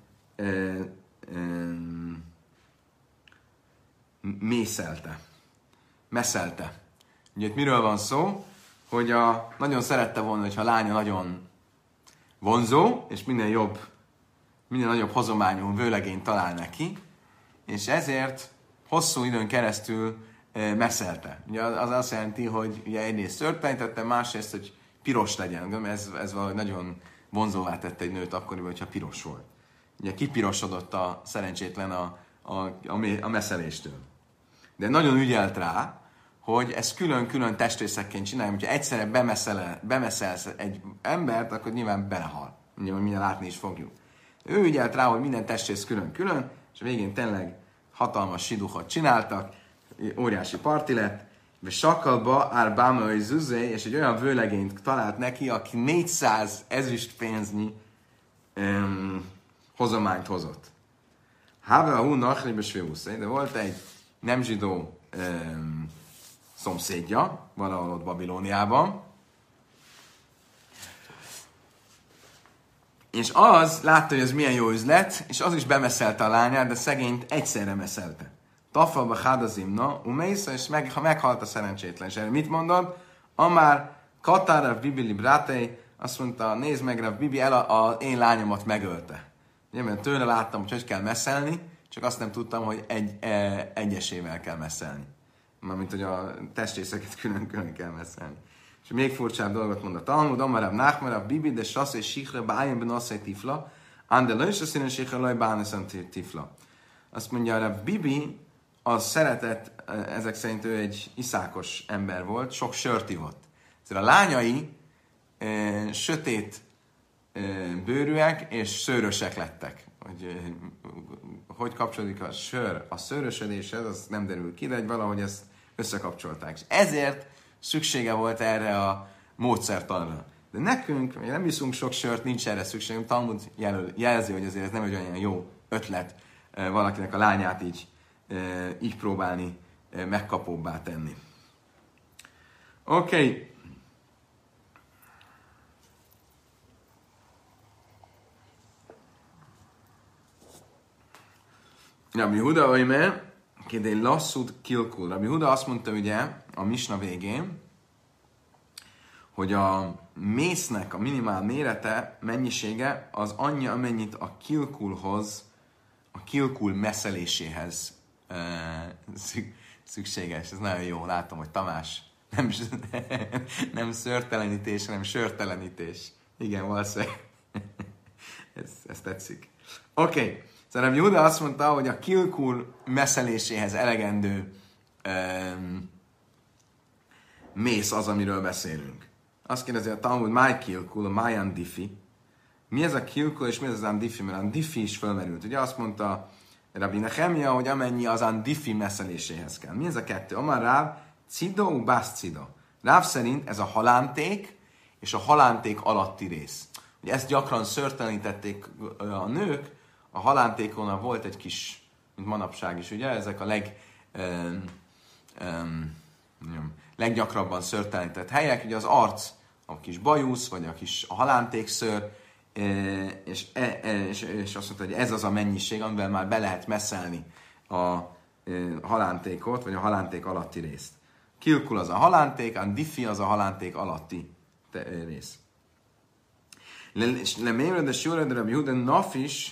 messzelte. Ugye itt miről van szó? Hogy nagyon szerette volna, hogyha a lánya nagyon vonzó, és minél nagyobb hozományú vőlegényt talál neki, és ezért hosszú időn keresztül messzelte. Ugye az azt jelenti, hogy ugye egyrészt szőrtelenítette, másrészt, hogy piros legyen. Ez valahogy nagyon vonzóvá tette egy nőt akkoriban, hogyha piros volt. Ugye kipirosodott a szerencsétlen a messzeléstől. De nagyon ügyelt rá, hogy ezt külön-külön testrészekként csinálja, hogyha egyszerre bemeszelsz egy embert, akkor nyilván belehal. Mindjárt látni is fogjuk. Ő ügyelt rá, hogy minden testrész külön-külön, és a végén tényleg hatalmas siduhot csináltak, óriási parti lett, és Sakalba Árbámai Zuzé, és egy olyan vőlegényt talált neki, aki 400 ezüstpénznyi hozományt hozott. Háve a hú nachlibe sveuszé, de volt egy nem zsidó szomszédja, valahol ott Babilóniában, és az látta, hogy ez milyen jó üzlet, és az is bemeszelte a lányát, de szegényt egyszerre meszelte. Tafalba hádazimna, umésza, és meghalt a szerencsétlen. És erre mit mondod? Amár Katára Bibi Libráté, azt mondta, nézd meg, Rav Bibi én lányomat megölte. Ugye, mert tőle láttam, hogy kell messzelni, csak azt nem tudtam, hogy egyesével kell messzelni. Mármint, hogy a testrészeket külön-külön kell messzelni. És még furcsább dolgot mond a Talmud, Amarav Nachmarav Bibi, de sasz és sikre bájön ben asszai tifla, ande lős a színen sikre laj báneszem tifla. Azt mondja, Rav Bibi, az szeretett, ezek szerint ő egy iszákos ember volt, sok sört ivott. Szóval a lányai sötét bőrűek és szőrösek lettek. Hogy kapcsolódik a sör a szőrösödéshez, az nem derül ki, de valahogy ezt összekapcsolták. És ezért szüksége volt erre a módszertanra. De nekünk, mi nem iszunk sok sört, nincs erre szükségünk. Talmud jelzi, hogy azért ez nem egy olyan jó ötlet valakinek a lányát így próbálni megkapóbbá tenni. Oké. Rabbi Huda oime, kédé lasszút kilkul. Rabbi Huda azt mondta ugye a misna végén, hogy a mésznek a minimál mérete, mennyisége az annyi, amennyit a kilkul messzeléséhez szükséges. Ez nagyon jó, látom, hogy Tamás nem szőrtelenítés, hanem sörtelenítés. Igen, valószínűleg. ez tetszik. Oké. Szóval Rabbi Huda azt mondta, hogy a kilkul messzeléséhez elegendő mész az, amiről beszélünk. Azt kérdezi a Talmud, máj kilkul, a máj andifi. Mi ez a kilkul, és mi ez az andifi? Mert andifi is felmerült. Ugye azt mondta Rabbi Nehemia, hogy amennyi az andifi messzeléséhez kell. Mi ez a kettő? Amar Ráv, cido, bász cido. Ráv szerint ez a halánték és a halánték alatti rész. Ugye ezt gyakran szőrtelenítették a nők, a halántékon volt egy kis, mint manapság is, ugye, ezek a leggyakrabban szőrtelenített helyek, ugye az arc, a kis bajusz, vagy a halántékszőr, és azt mondta, hogy ez az a mennyiség, amivel már be lehet messzelni a halántékot, vagy a halánték alatti részt. Kilkul az a halánték, a diffi az a halánték alatti rész. Lemérre, de sőre, de Rabbi Huda nafis,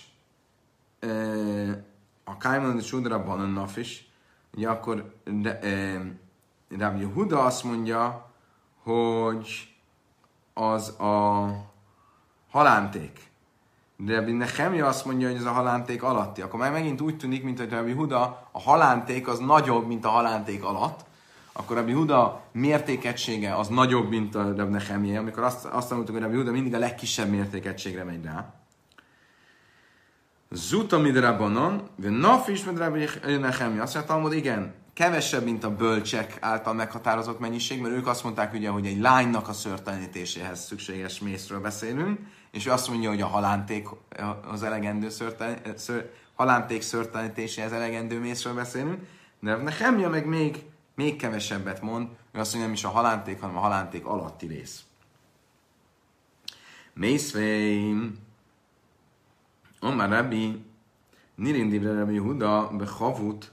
a Kájman és Udrabban a nafis, ugye akkor Rabbi Huda azt mondja, hogy az a halánték. De Rabbi Nehemia azt mondja, hogy ez a halánték alatti. Akkor már megint úgy tűnik, mint hogy Rabbi Huda a halánték az nagyobb, mint a halánték alatt. Akkor Rabbi Huda mértékegysége az nagyobb, mint a Rabbi Nehemia, amikor azt tanultuk, hogy Rabbi Huda mindig a legkisebb mértékegységre megy rá. Zuta midrabanon, de nafis med Rabbi Nehemia. Azt mondja, Talmud, igen, kevesebb, mint a bölcsek által meghatározott mennyiség, mert ők azt mondták ugye, hogy egy lánynak a szőrtelenítéséhez szükséges mészről beszélünk, és ő azt mondja, hogy a halánték az elegendő halánték szőrtelenítéséhez elegendő mészről beszélünk, de Nehemia meg még kevesebbet mond, ő azt mondja, nem is a halánték, hanem a halánték alatti rész. Mészveim, Omar Rabbi, Nirin divre Rabbi Huda, bechavut,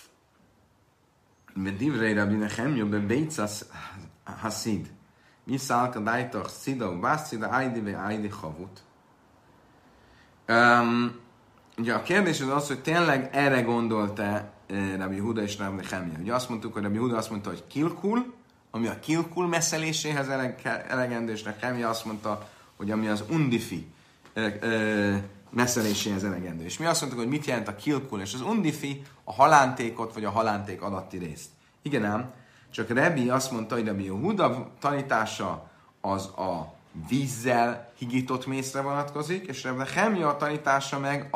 bedivrei Rabbi Nehemia, bebeicas hasid. Mi szálka dájtach szida, bász szida, ájdi ve ájdi chavut. ugye a kérdés az, hogy tényleg erre gondolt-e Rabbi Yehuda és Rabbi Nehemia. Ugye azt mondtuk, hogy Rabbi Yehuda azt mondta, hogy kilkul, ami a kilkul messzeléséhez elegendő, és Nehemia azt mondta, hogy ami az undifi messzeléséhez elegendő. És mi azt mondtuk, hogy mit jelent a kilkul, és az undifi a halántékot, vagy a halánték alatti részt. Igen ám, csak Rabbi azt mondta, hogy Rabbi Yehuda tanítása az a vízzel higított mészre vonatkozik, és Rabbi Nehemia tanítása meg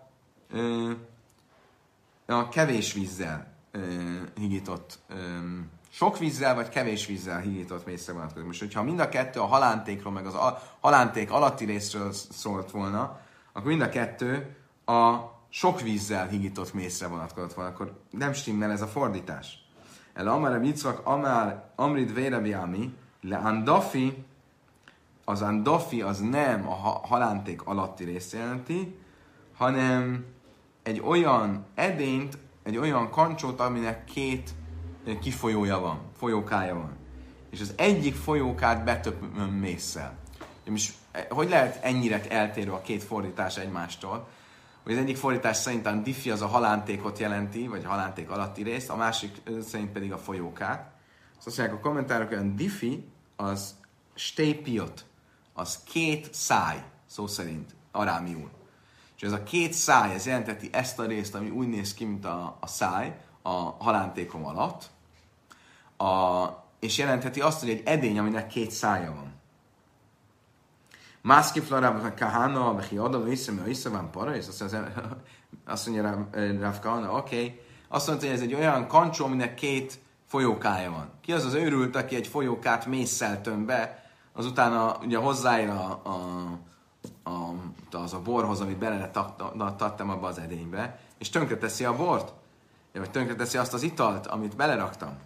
a kevés vízzel higított, sok vízzel vagy kevés vízzel higított mészre vonatkozik. Most, hogyha mind a kettő a halántékról, meg az halánték alatti részről szólt volna, akkor mind a kettő a sok vízzel higított mészre vonatkozott volna, akkor nem stimmel ez a fordítás. El Amar Yitzvak Amar Amrid Vérebi Ami le Andafi, az Andafi az nem a halánték alatti részt jelenti, hanem egy olyan edényt, egy olyan kancsót, aminek két kifolyója van, folyókája van. És az egyik folyókát betöpöm mésszel. És hogy lehet ennyire eltérő a két fordítás egymástól? Hogy az egyik fordítás szerint a diffi az a halántékot jelenti, vagy a halánték alatti részt, a másik szerint pedig a folyókát. Azt mondják a kommentárok, hogy a diffi az stépiot, az két száj, szó szerint, arámiul. És ez a két száj, ez jelenteti ezt a részt, ami úgy néz ki, mint a száj, a halántékom alatt, és jelentheti azt, hogy egy edény, aminek két szája van. Mászkifla Kahana, Bechi Adam, Visszaván Para, és azt mondja Rav Kahana, oké. Azt mondta, hogy ez egy olyan kancsó, aminek két folyókája van. Ki az az őrült, aki egy folyókát mésszel töm be, azután ugye hozzáér az a borhoz, amit beletettem abba az edénybe, és tönkreteszi a bort, vagy tönkreteszi azt az italt, amit beleraktam.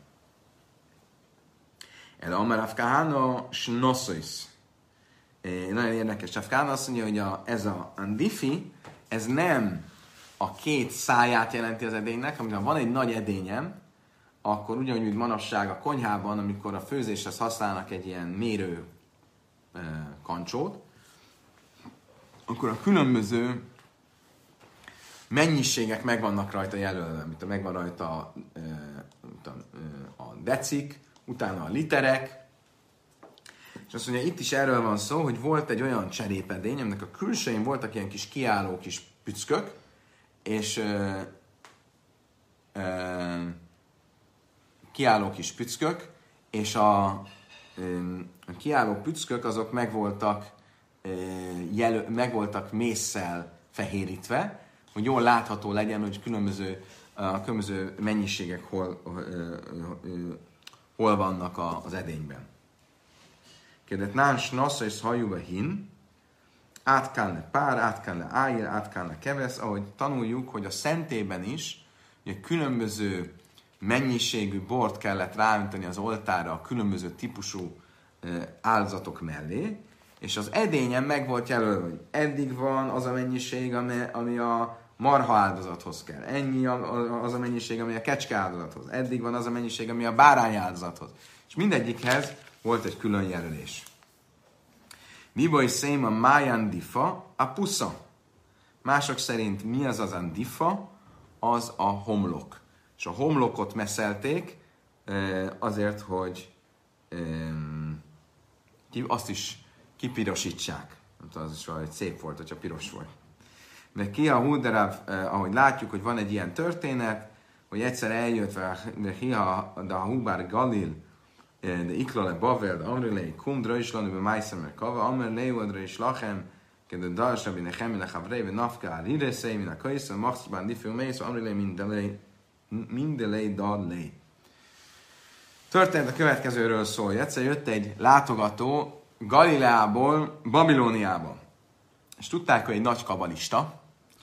El Amar Rav Kahana Snossois. Nagyon érdekes. Rav Kahana azt mondja, hogy ez a andifi, ez nem a két száját jelenti az edénynek, amikor van egy nagy edényem, akkor ugyanúgy, mint manapság a konyhában, amikor a főzéshez használnak egy ilyen mérő kancsót, akkor a különböző mennyiségek meg vannak rajta jelölve, mint megvan rajta a decik, utána a literek, és azt mondja, itt is erről van szó, hogy volt egy olyan cserépedény, aminek a külsején voltak ilyen kis kiálló kis pückök, és kiálló kis pückök, és a kiálló pückök azok meg voltak mésszel fehérítve, hogy jól látható legyen, hogy különböző mennyiségek hol vannak az edényben. Kérdett, náns nassza és hajóba hin, átkálne pár, átkálne ájér, átkálne kevesz, ahogy tanuljuk, hogy a szentében is ugye különböző mennyiségű bort kellett ráönteni az oltára a különböző típusú áldozatok mellé, és az edényen meg volt jelölve, hogy eddig van az a mennyiség, ami a marha áldozathoz kell. Ennyi az a mennyiség, ami a kecske áldozathoz. Eddig van az a mennyiség, ami a bárány áldozathoz. És mindegyikhez volt egy külön jelölés. Miboly szém a máján difa, a pusza. Mások szerint mi az az andifa? Az a homlok. És a homlokot messzelték azért, hogy azt is kipirosítsák. Az is valahogy szép volt, hogyha piros volt. De ki a Húderáv, ahogy látjuk, hogy van egy ilyen történet, hogy egyszer eljött, de hiha, de a Húbár Galil, de iklale Bavel, de Amrilei, Kumdra is lanul, be Májszemer Kava, Amer Leivadra is Lachem, kedve Darsabi, Nechemile, Havrei, ve Nafka, Rireszei, min a Kaisza, Maxban, Diffil, Mész, Amrilei, mindelei, Darlei. Történet a következőről szól, hogy egyszer jött egy látogató Galileából Babilóniába. És tudták, hogy egy nagy kabalista,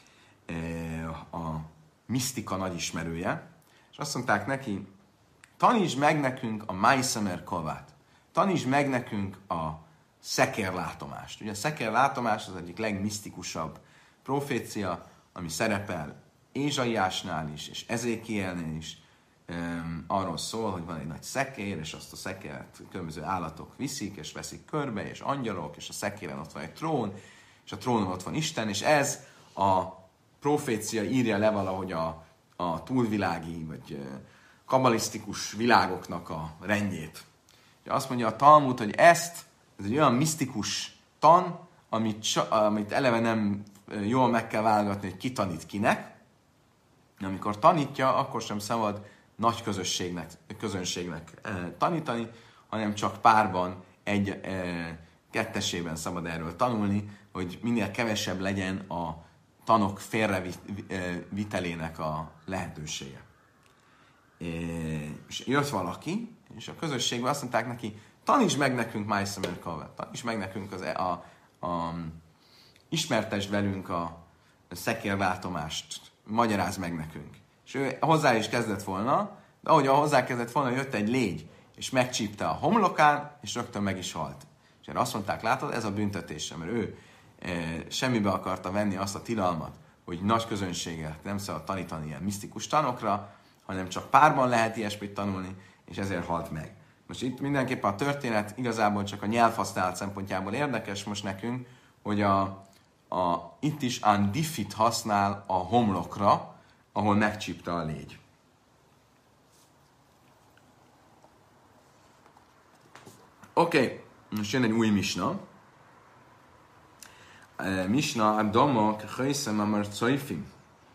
a misztika nagy ismerője, és azt mondták neki, tanítsd meg nekünk a Májszemer Kavát. Tanítsd meg nekünk a szekérlátomást. Ugye a szekérlátomás az egyik legmisztikusabb profécia, ami szerepel Ézsaiásnál is, és Ezékielnél is. Arról szól, hogy van egy nagy szekér, és azt a szekeret különböző állatok viszik, és veszik körbe, és angyalok, és a szekéren ott van egy trón, és a trónon ott van Isten, és ez a profécia írja le valahogy a túlvilági, vagy kabalisztikus világoknak a rendjét. Azt mondja a Talmud, hogy ez egy olyan misztikus tan, amit eleve nem jól meg kell válogatni, hogy ki tanít kinek. Amikor tanítja, akkor sem szabad nagy közönségnek tanítani, hanem csak párban, kettesében szabad erről tanulni, hogy minél kevesebb legyen a tanok félrevitelének a lehetősége. És jött valaki, és a közösségben azt mondták neki, tanítsd meg nekünk Májszamer Kavet, tanítsd meg nekünk ismertesd velünk a szekérváltomást, magyarázd meg nekünk. És ő hozzá is kezdett volna, de ahogy hozzá kezdett volna, jött egy légy, és megcsípte a homlokán, és rögtön meg is halt. És erre azt mondták, látod, ez a büntetése, mert ő semmibe akarta venni azt a tilalmat, hogy nagy közönséget nem szabad tanítani ilyen misztikus tanokra, hanem csak párban lehet ilyesmit tanulni, és ezért halt meg. Most itt mindenképpen a történet igazából csak a nyelvhasználat szempontjából érdekes most nekünk, hogy itt is diffit használ a homlokra, ahol megcsípte a légy. Oké, most jön egy új misna. Misna Adama kechaiszem amar coifim.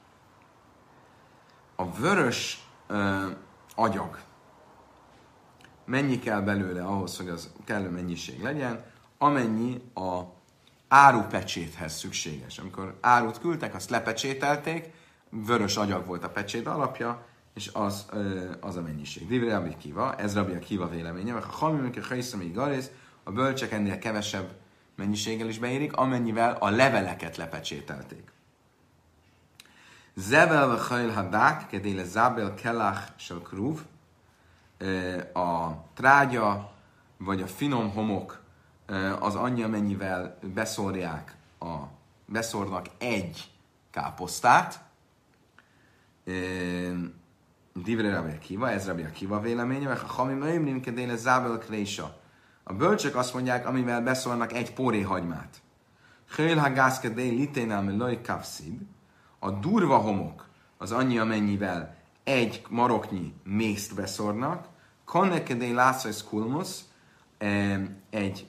A vörös agyag. Mennyi kell belőle ahhoz, hogy az kellő mennyiség legyen, amennyi a árupecséthez szükséges. Amikor árut küldtek, azt lepecsételték, vörös agyag volt a pecsét alapja, és az a mennyiség. Divre Rabbi Akiva, ez Rabbi Akiva véleménye, mert ha hamimike hajszami garész, a bölcsek ennél kevesebb mennyiséggel is beérik, amennyivel a leveleket lepecsételték. Zevel ve hajl hadák, kedéle zábel kelach sel kruv, a trágya, vagy a finom homok az annyi, amennyivel beszórnak egy káposztát. Divre Rabbi Akiva, ez Rabbi Akiva véleménye, mert ha hamim ömrim kedéle zábel krésa. A bölcsök azt mondják, amivel beszórnak egy póréhagymát. Hajl hagász kedél liténál meloj kavszid. A durva homok az annyi, amennyivel egy maroknyi mészt beszórnak. Konnekedé lászajsz kulmusz, egy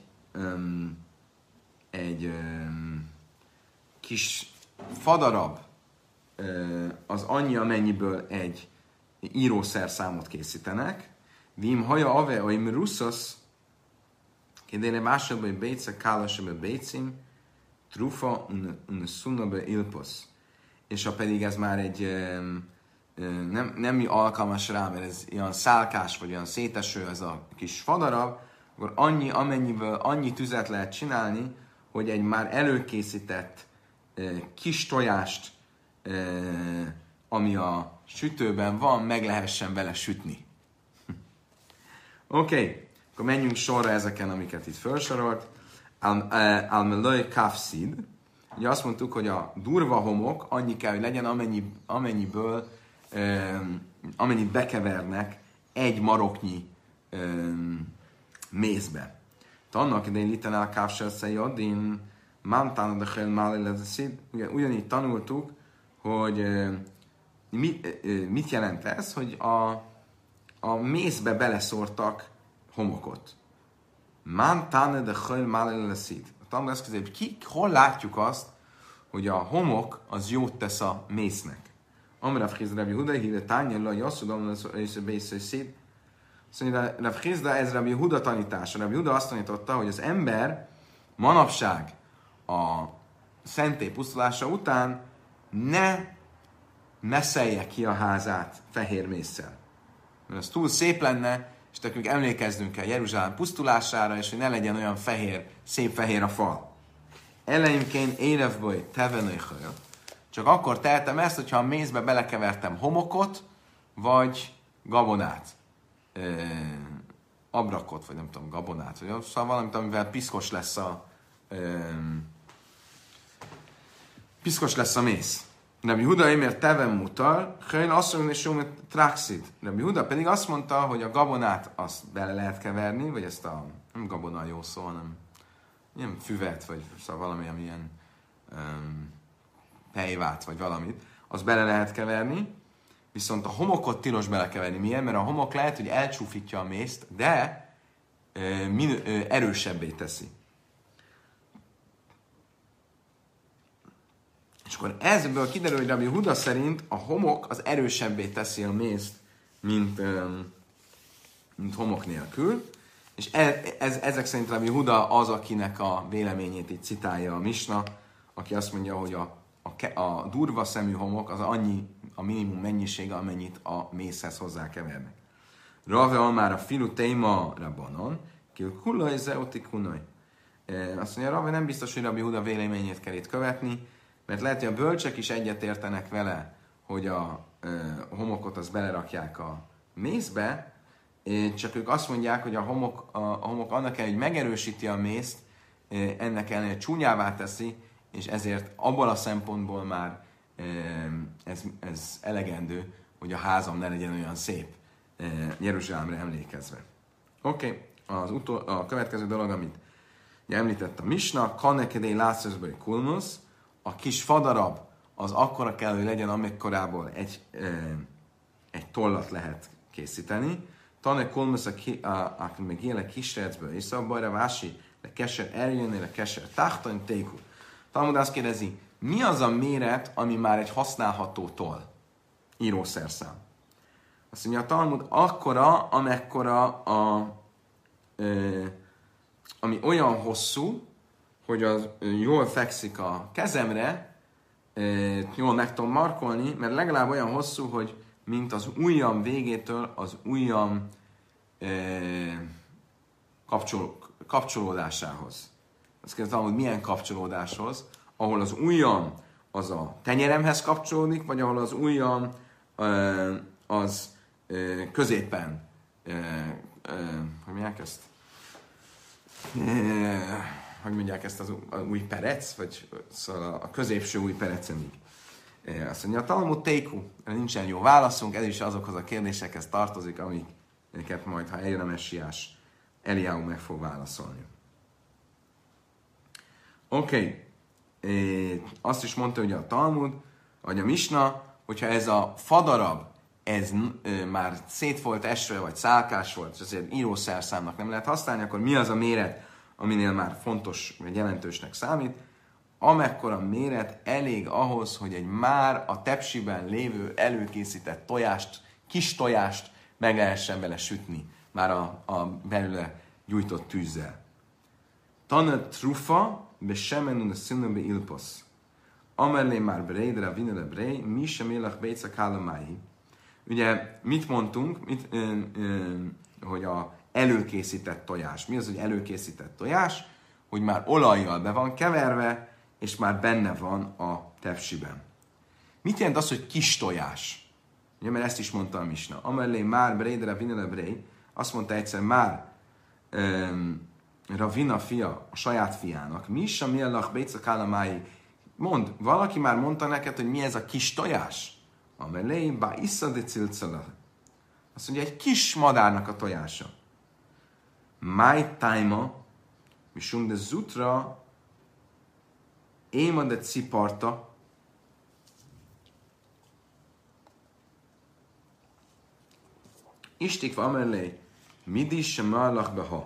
kis fadarab az annyi, amennyiből egy írószerszámot készítenek. Vim haja ave oim russos, kedére másabb, hogy béce kálasabb bécim, trufa un sunnabe ilposz. És ha pedig ez már egy nem alkalmas rá, mert ez ilyen szálkás, vagy olyan széteső ez a kis fadarab, akkor amennyiből annyi tüzet lehet csinálni, hogy egy már előkészített kis tojást, ami a sütőben van, meg lehessen vele sütni. Oké, akkor menjünk sorra ezeken, amiket itt felsorolt. Al-meloj kafszid. Ugye azt mondtuk, hogy a durva homok annyi kell, hogy legyen, amennyit bekevernek egy maroknyi mézbe. Annak idején liten kávsel szejadin, mantán de hel málelezeszid. Ugyanígy tanultuk, hogy mit jelent ez, hogy a mézbe beleszórtak homokot. Mantán de hel málelezeszid. A tanul azt kérdezi, hol látjuk azt, hogy a homok az jót tesz a méznek. Amrav Chizda Rabbi Huda hívja tányja la jasszudom és a bészőszid. Azt mondja, Rav Chizda, ez Rabbi Huda tanítása. Rabbi Huda azt tanította, hogy az ember manapság a szentély pusztulása után ne messzelje ki a házát fehér mésszel. Mert az túl szép lenne, és nekünk emlékeznünk kell Jeruzsálem pusztulására, és hogy ne legyen olyan fehér, szép fehér a fal. Elejénként érevből tevenőjjel. Csak akkor tehetem ezt, hogyha a mézbe belekevertem homokot, vagy gabonát. Abrakot, vagy nem tudom, gabonát. Vagy szóval valamit, amivel piszkos lesz a méz. Rabbi Huda émért tevem mutar, hőn azt mondja, hogy sómet traxid. Rabbi Huda pedig azt mondta, hogy a gabonát azt bele lehet keverni, vagy ezt nem gabona a jó szó, hanem ilyen füvet, vagy szóval valamilyen ilyen tejvát, vagy valamit, az bele lehet keverni, viszont a homokot tilos belekeverni. Miért? Mert a homok lehet, hogy elcsúfítja a mészt, de erősebbé teszi. És akkor ebből kiderül, hogy Rabbi Huda szerint a homok az erősebbé teszi a mészt, mint homok nélkül. És ezek szerint Rabbi Huda az, akinek a véleményét így citálja a Misna, aki azt mondja, hogy a durva szemű homok az annyi a minimum mennyisége, amennyit a mészhez hozzákevernek. Rave már a filu téma rabbanon, kilkulaj zeotikunaj. Azt mondja, Rave nem biztos, hogy Rabbi Huda véleményét kell itt követni, mert lehet, hogy a bölcsek is egyetértenek vele, hogy a homokot azt belerakják a mészbe, csak ők azt mondják, hogy a homok annak el, hogy megerősíti a mészt, ennek ellenére csúnyává teszi, és ezért abból a szempontból már ez elegendő, hogy a házam ne legyen olyan szép Jeruzsálemre emlékezve. Oké, a következő dolog, amit említett a Misna, kanekedé lászözbeli kulmusz, a kis fadarab az akkora kell, hogy legyen, amekkorából egy tollat lehet készíteni. Tane kulmusz, aki meg éle kisrecből, és szóval bajra vási, le keser eljönni, le keser táhtan, tékú. Talmud azt kérdezi, mi az a méret, ami már egy használható toll? Írószerszám. Azt mondja, a Talmud akkora, amekkora ami olyan hosszú, hogy az jól fekszik a kezemre, jól meg tudom markolni, mert legalább olyan hosszú, hogy mint az ujjam végétől az ujjam kapcsolódásához. Azt kérdezem, hogy milyen kapcsolódáshoz, ahol az ujjam az a tenyeremhez kapcsolódik, vagy ahol az ujjam az középen, hogy mondják ezt? Hogy mondják ezt az új perec, vagy szóval a középső új perecemig. Azt mondja, a Talmud Teiku, nincsen jó válaszunk, ez is azokhoz a kérdésekhez tartozik, amiket majd, ha eljön a messiás, Eliáhu meg fog válaszolni. Oké. Azt is mondta, hogy a Talmud, vagy a Misna, hogyha ez a fadarab, ez már szét volt esve, vagy szálkás volt, és azért írószerszámnak nem lehet használni, akkor mi az a méret, aminél már fontos, vagy jelentősnek számít? Amekkora méret elég ahhoz, hogy egy már a tepsiben lévő előkészített tojást, kis tojást meg lehessen vele sütni, már a belőle gyújtott tűzzel. Tana trufa, be semenun a színön be ilposz. Amerlé már breidre, vinele brei, mi sem élek béca kálamái. Ugye, mit mondtunk, hogy a előkészített tojás. Mi az, hogy előkészített tojás? Hogy már olajjal be van keverve, és már benne van a tepsiben. Mit jelent az, hogy kis tojás? Ugye, mert ezt is mondta a Misna. Amerlé már breidre, vinele brei. Azt mondta egyszer már Ravina fia, a saját fiának. Mi is a miellach béca kálamái? Mond, valaki már mondta neked, hogy mi ez a kis tojás? Amelé, bá issa de cilcala. Azt mondja, egy kis madárnak a tojása. Máj tájma, misum de zutra, éma de ciparta, istikva amelé, midi sem állach beha.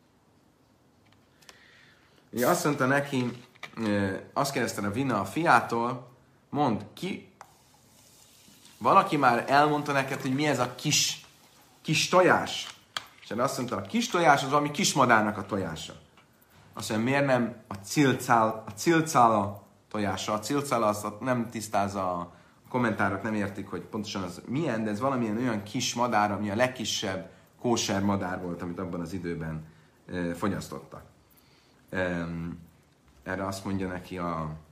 Ugye azt mondta neki, azt kérdezte a Vina a fiától, mondd ki, valaki már elmondta neked, hogy mi ez a kis tojás. És azt mondta, a kis tojás az valami kismadárnak a tojása. Azt mondja, miért nem a cilcála tojása? A cilcála azt nem tisztázza, a kommentárok nem értik, hogy pontosan az milyen, de ez valamilyen olyan kis madár, ami a legkisebb kóser madár volt, amit abban az időben fogyasztottak. Erre azt mondja neki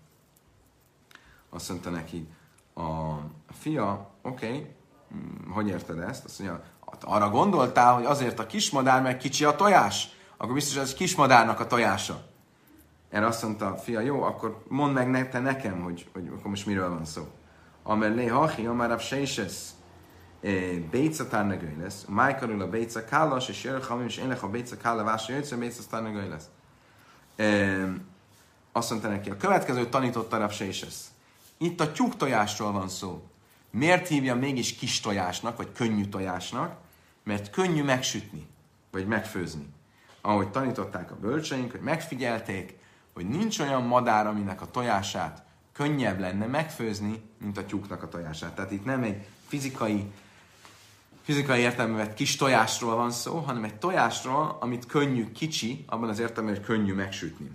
azt mondta neki a fia, oké, hogy érted ezt? Azt mondja, arra gondoltál, hogy azért a kismadár, mert kicsi a tojás? Akkor biztos, hogy ez kismadárnak a tojása. Erre azt mondta a fia, jó, akkor mondd meg te nekem, hogy akkor most miről van szó. Amelé hachi, amárabb sejsesz, béca tárnegői lesz, májkarul a béca kállas, és jöjjön, és én a béca kálla vása jöjjön, béca tárnegői lesz. Azt mondta neki, a következő tanította Rav Seises. Itt a tyúk tojásról van szó. Miért hívja mégis kis tojásnak, vagy könnyű tojásnak? Mert könnyű megsütni, vagy megfőzni. Ahogy tanították a bölcseink, hogy megfigyelték, hogy nincs olyan madár, aminek a tojását könnyebb lenne megfőzni, mint a tyúknak a tojását. Tehát itt nem egy fizikai értelemben vett kis tojásról van szó, hanem egy tojásról, amit könnyű, kicsi, abban az értelemben, hogy könnyű megsütni.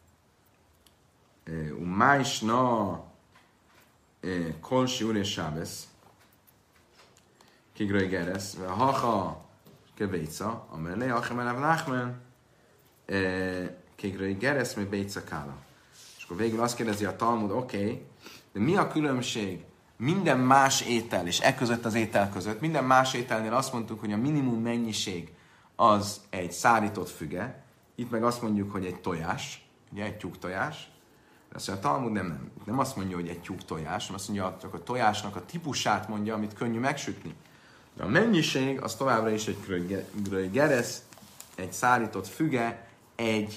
Májsna kolsi úr és sábesz, kigrai geresz, haha kebéca, amelé, hachem elev nachmen, kigrai geresz, még béca kála. És akkor végül azt kérdezi a Talmud, oké, de mi a különbség minden más étel, és között az étel között, minden más ételnél azt mondtuk, hogy a minimum mennyiség az egy szárított füge, itt meg azt mondjuk, hogy egy tojás, ugye egy tyúk tojás, de azt mondja, a Talmud nem azt mondja, hogy egy tyúk tojás, hanem azt mondja, hogy a tojásnak a típusát mondja, amit könnyű megsütni. De a mennyiség az továbbra is egy geresz, egy szárított füge, egy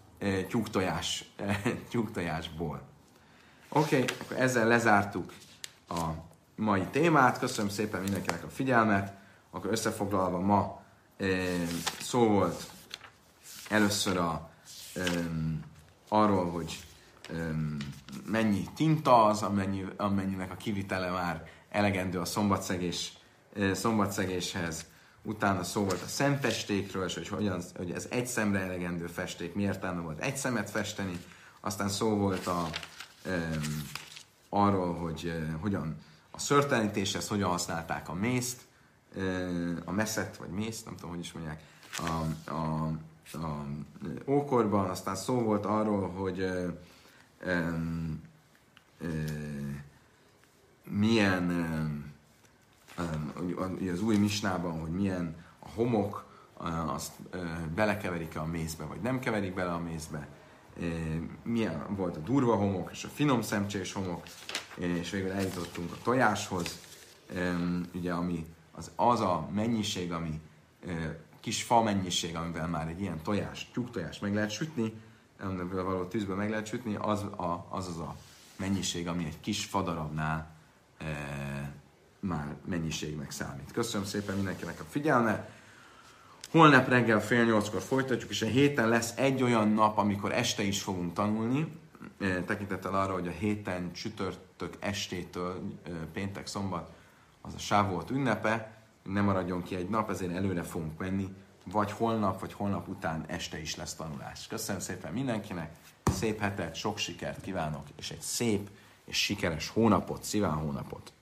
tyúktojásból. Oké, akkor ezzel lezártuk a mai témát. Köszönöm szépen mindenkinek a figyelmet. Akkor összefoglalva ma szó volt először arról, hogy mennyi tinta az, amennyinek a kivitele már elegendő a szombatszegéshez. Utána szó volt a szemfestékről, és hogy ez egy szemre elegendő festék, mi értelme volt egy szemet festeni. Aztán szó volt arról, hogy hogyan a szörtelenítéshez hogyan használták a mészt, a meszet, vagy mészt, nem tudom, hogy is mondják, a ókorban. Aztán szó volt arról, hogy milyen az új misnában, hogy milyen a homok, azt belekeverik-e a mézbe, vagy nem keverik bele a mézbe. Milyen volt a durva homok, és a finom szemcsés homok, és végül eljutottunk a tojáshoz, ugye, ami az a mennyiség, ami kis fa mennyiség, amivel már egy ilyen tyúktojás meg lehet sütni, amivel való tűzben meg lehet sütni, az a mennyiség, ami egy kis fadarabnál már mennyiségnek számít. Köszönöm szépen mindenkinek a figyelmet! Holnap reggel 7:30-kor folytatjuk, és a héten lesz egy olyan nap, amikor este is fogunk tanulni, tekintettel arra, hogy a héten csütörtök estétől péntek, szombat az a Sávolt ünnepe, nem maradjon ki egy nap, ezért előre fogunk menni, vagy holnap után este is lesz tanulás. Köszönöm szépen mindenkinek, szép hetet, sok sikert kívánok, és egy szép és sikeres hónapot, szíván hónapot!